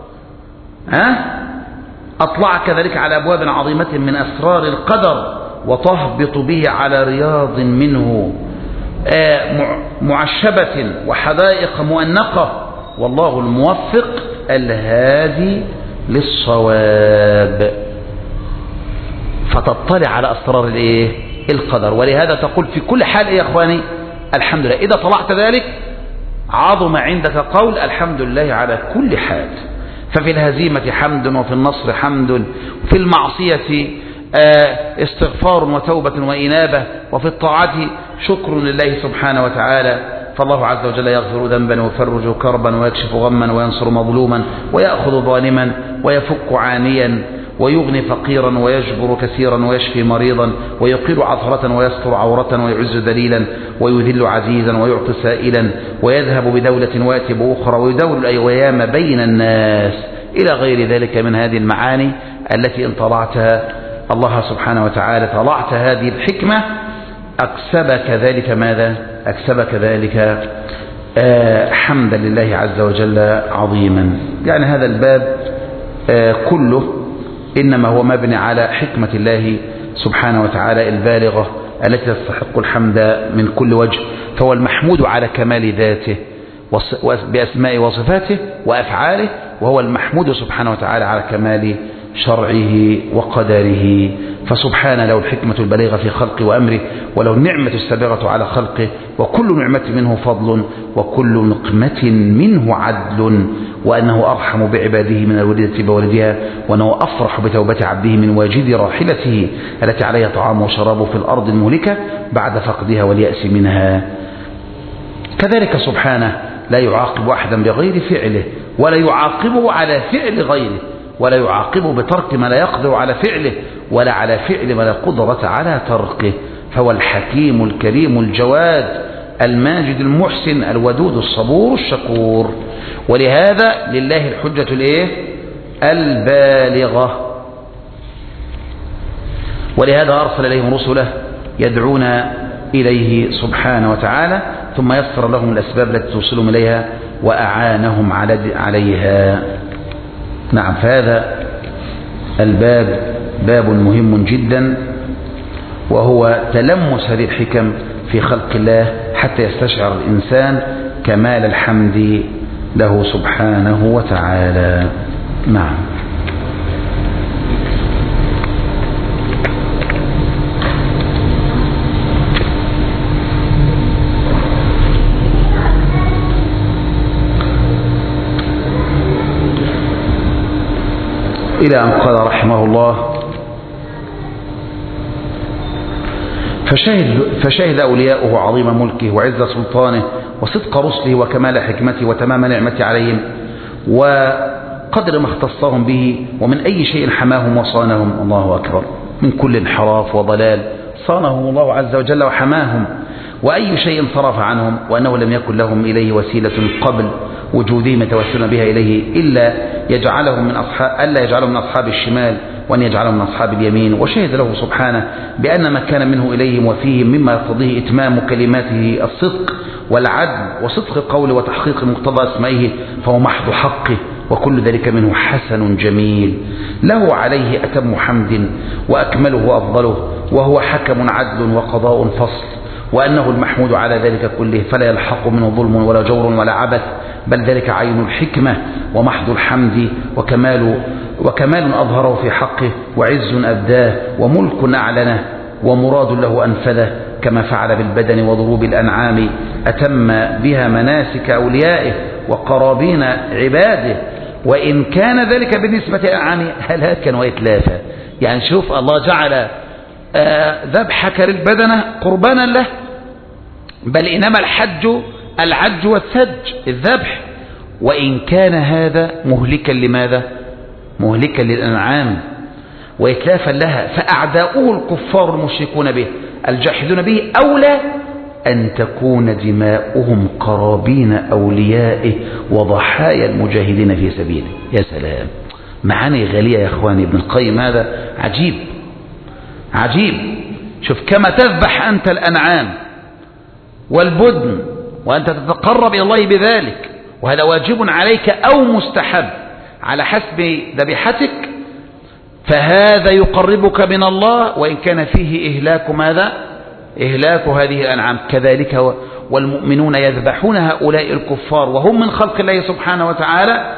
أطلعك ذلك على أبواب عظيمة من أسرار القدر، وتهبط به على رياض منه معشبة وحدائق مؤنقة، والله الموفق الهادي للصواب. فتطلع على أسرار القدر. ولهذا تقول في كل حال يا إخواني الحمد لله. إذا طلعت ذلك عظم عندك قول الحمد لله على كل حال. ففي الهزيمة حمد، وفي النصر حمد، وفي المعصية استغفار وتوبة وإنابة، وفي الطاعة شكر لله سبحانه وتعالى. فالله عز وجل يغفر ذنبا ويفرج كربا ويكشف غما وينصر مظلوما ويأخذ ظالما ويفك عانيا ويغني فقيرا ويجبر كثيرا ويشفي مريضا ويقيل عثرة ويستر عورة ويعز دليلا ويذل عزيزا ويعطي سائلا ويذهب بدولة ويأتي بأخرى ويدور الأيام بين الناس إلى غير ذلك من هذه المعاني التي إن طلعتها الله سبحانه وتعالى طلعت هذه الحكمة أكسبك ذلك ماذا؟ أكسبك ذلك حمدا لله عز وجل عظيما. يعني هذا الباب كله إنما هو مبني على حكمة الله سبحانه وتعالى البالغة التي تستحق الحمد من كل وجه. فهو المحمود على كمال ذاته بأسماء وصفاته وأفعاله، وهو المحمود سبحانه وتعالى على كمال شرعه وقدره. فسبحان له الحكمة البليغة في خلقه وأمره، وله النعمة السابغة على خلقه، وكل نعمة منه فضل، وكل نقمة منه عدل، وأنه أرحم بعباده من الوالدة بولدها، وأنه أفرح بتوبة عبده من واجد راحلته التي عليها طعام وشرابه في الأرض المهلكة بعد فقدها واليأس منها. كذلك سبحانه لا يعاقب أحدا بغير فعله، ولا يعاقبه على فعل غيره، ولا يعاقبه بترك ما لا يقدر على فعله، ولا على فعل ما لا قدرة على تركه. فهو الحكيم الكريم الجواد الماجد المحسن الودود الصبور الشكور. ولهذا لله الحجة البالغة. ولهذا أرسل إليهم رسله يدعون إليه سبحانه وتعالى، ثم يسر لهم الأسباب التي توصلهم إليها وأعانهم عليها. نعم، فهذا الباب باب مهم جدا، وهو تلمس هذه الحكم في خلق الله حتى يستشعر الإنسان كمال الحمد له سبحانه وتعالى. نعم. إلى أن قال رحمه الله: فشهد أولياؤه عظيم ملكه وعز سلطانه وصدق رسله وكمال حكمته وتمام نعمته عليهم وقدر ما اختصهم به، ومن أي شيء حماهم وصانهم. الله أكبر. من كل انحراف وضلال صانهم الله عز وجل وحماهم، وأي شيء صرف عنهم، وأنه لم يكن لهم إليه وسيلة قبل وجودهم يتوسلون بها إليه إلا يجعلهم من أصحاب الشمال، وأن يجعلهم من أصحاب اليمين. وشهد له سبحانه بأن ما كان منه إليهم وفيهم مما يقتضيه إتمام كلماته الصدق والعدل وصدق قوله وتحقيق مقتضى اسمائه، فهو محض حقه، وكل ذلك منه حسن جميل له عليه أتم حمد وأكمله وأفضله، وهو حكم عدل وقضاء فصل، وأنه المحمود على ذلك كله، فلا يلحق منه ظلم ولا جور ولا عبث، بل ذلك عين الحكمة ومحض الحمد وكمال أظهره في حقه، وعز أبداه، وملك أعلنه، ومراد له أنفذه، كما فعل بالبدن وضروب الأنعام أتم بها مناسك أوليائه وقرابين عباده، وإن كان ذلك بالنسبة للأنعام هلاكا وإتلافا. يعني شوف، الله جعل ذبحك للبدنة قربانا له، بل إنما العج والثج الذبح، وإن كان هذا مهلكا لماذا؟ مهلكا للأنعام وإتلافا لها، فأعداؤه الكفار المشركون به الجاحدون به أولى أن تكون دماؤهم قرابين أوليائه وضحايا المجاهدين في سبيله. يا سلام، معاني غالية يا إخواني. ابن القيم هذا عجيب عجيب. شوف، كما تذبح أنت الأنعام والبدن وأنت تتقرب إلى الله بذلك، وهذا واجب عليك أو مستحب على حسب ذبيحتك، فهذا يقربك من الله، وإن كان فيه إهلاك ماذا؟ إهلاك هذه الأنعام. كذلك والمؤمنون يذبحون هؤلاء الكفار وهم من خلق الله سبحانه وتعالى،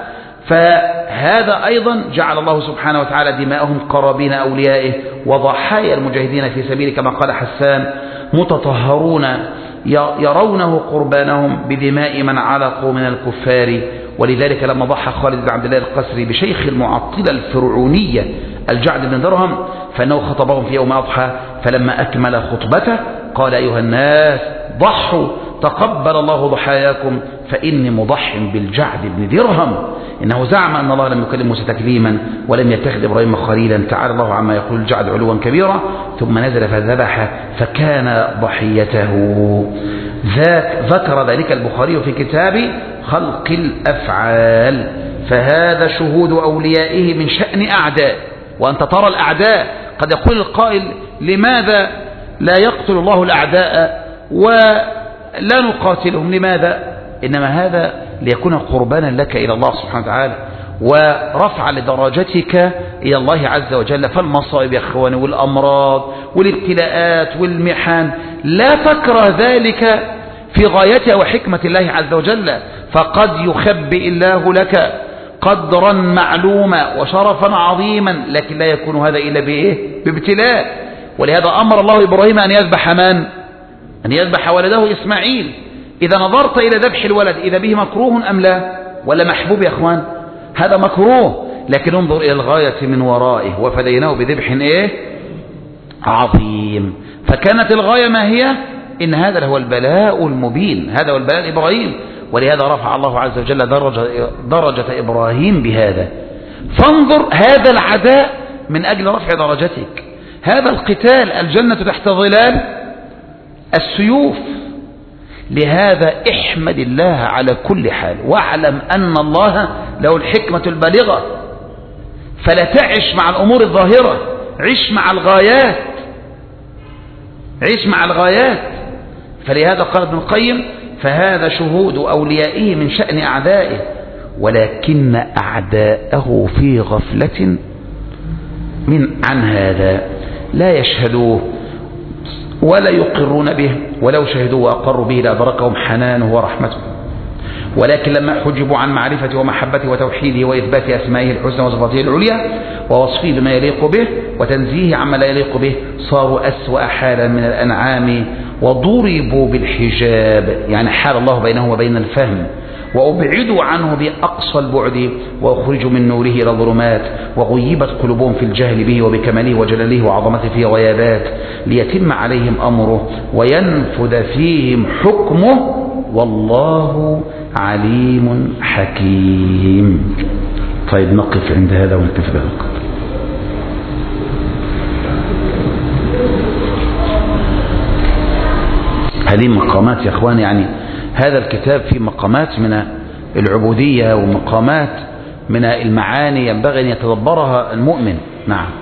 فهذا أيضا جعل الله سبحانه وتعالى دماءهم قرابين أوليائه وضحايا المجاهدين في سبيله، كما قال حسان: متطهرون يرونه قربانهم بدماء من علقوا من الكفار. ولذلك لما ضحى خالد بن عبد الله القسري بشيخ المعطلة الفرعونية الجعد بن درهم، فإنه خطبهم في يوم أضحى، فلما أكمل خطبته قال: أيها الناس ضحوا تقبل الله ضحاياكم، فإني مضح بالجعد بن درهم. إنه زعم أن الله لم يكلم موسى تكليما ولم يتخذ إبراهيم خليلا، تعالى الله عما يقول الجعد علوا كبيرا. ثم نزل فذبح فكان ضحيته. ذكر ذلك البخاري في كتاب خلق الأفعال. فهذا شهود أوليائه من شأن أعداء. وأنت ترى الأعداء، قد يقول القائل: لماذا لا يقتل الله الأعداء ولا نقاتلهم؟ لماذا؟ إنما هذا ليكون قربانا لك إلى الله سبحانه وتعالى ورفع لدرجتك إلى الله عز وجل. فالمصائب يا أخواني والأمراض والابتلاءات والمحن لا تكره ذلك في غايتها وحكمة الله عز وجل، فقد يخبئ الله لك قدرا معلوما وشرفا عظيما، لكن لا يكون هذا إلا بإيه؟ بابتلاء. ولهذا أمر الله إبراهيم أن يذبح من؟ أن يذبح ولده إسماعيل. إذا نظرت إلى ذبح الولد إذا به مكروه أم لا؟ ولا محبوب يا أخوان؟ هذا مكروه، لكن انظر إلى الغاية من ورائه: وفديناه بذبح إيه؟ عظيم. فكانت الغاية ما هي؟ إن هذا هو البلاء المبين، هذا هو البلاء إبراهيم. ولهذا رفع الله عز وجل درجة إبراهيم بهذا. فانظر هذا العداء من أجل رفع درجتك، هذا القتال، الجنة تحت ظلال السيوف. لهذا احمد الله على كل حال، واعلم أن الله له الحكمة البالغة. فلا تعش مع الأمور الظاهرة، عش مع الغايات، عش مع الغايات. فلهذا قال ابن القيم فهذا شهود أوليائه من شأن أعدائه، ولكن أعداءه في غفلة عن هذا، لا يشهدوه ولا يقرون به، ولو شهدوه وأقروا به لأدركهم حنانه ورحمته، ولكن لما حجبوا عن معرفته ومحبته وتوحيده وإثبات أسمائه الحسنى وصفاته العليا ووصفه بما يليق به وتنزيهه عما لا يليق به صاروا أسوأ حالا من الأنعام وضربوا بالحجاب، يعني حال الله بينهم وبين الفهم، وأبعدوا عنه بأقصى البعد وأخرجوا من نوره إلى الظلمات، وغيبت قلوبهم في الجهل به وبكماله وجلاله وعظمته في غيابات، ليتم عليهم أمره وينفذ فيهم حكمه، والله عليم حكيم. طيب نقف عند هذا ونكتفي بهذا القدر. هذه مقامات يا اخوان، يعني هذا الكتاب فيه مقامات من العبودية ومقامات من المعاني ينبغي أن يتدبرها المؤمن. نعم.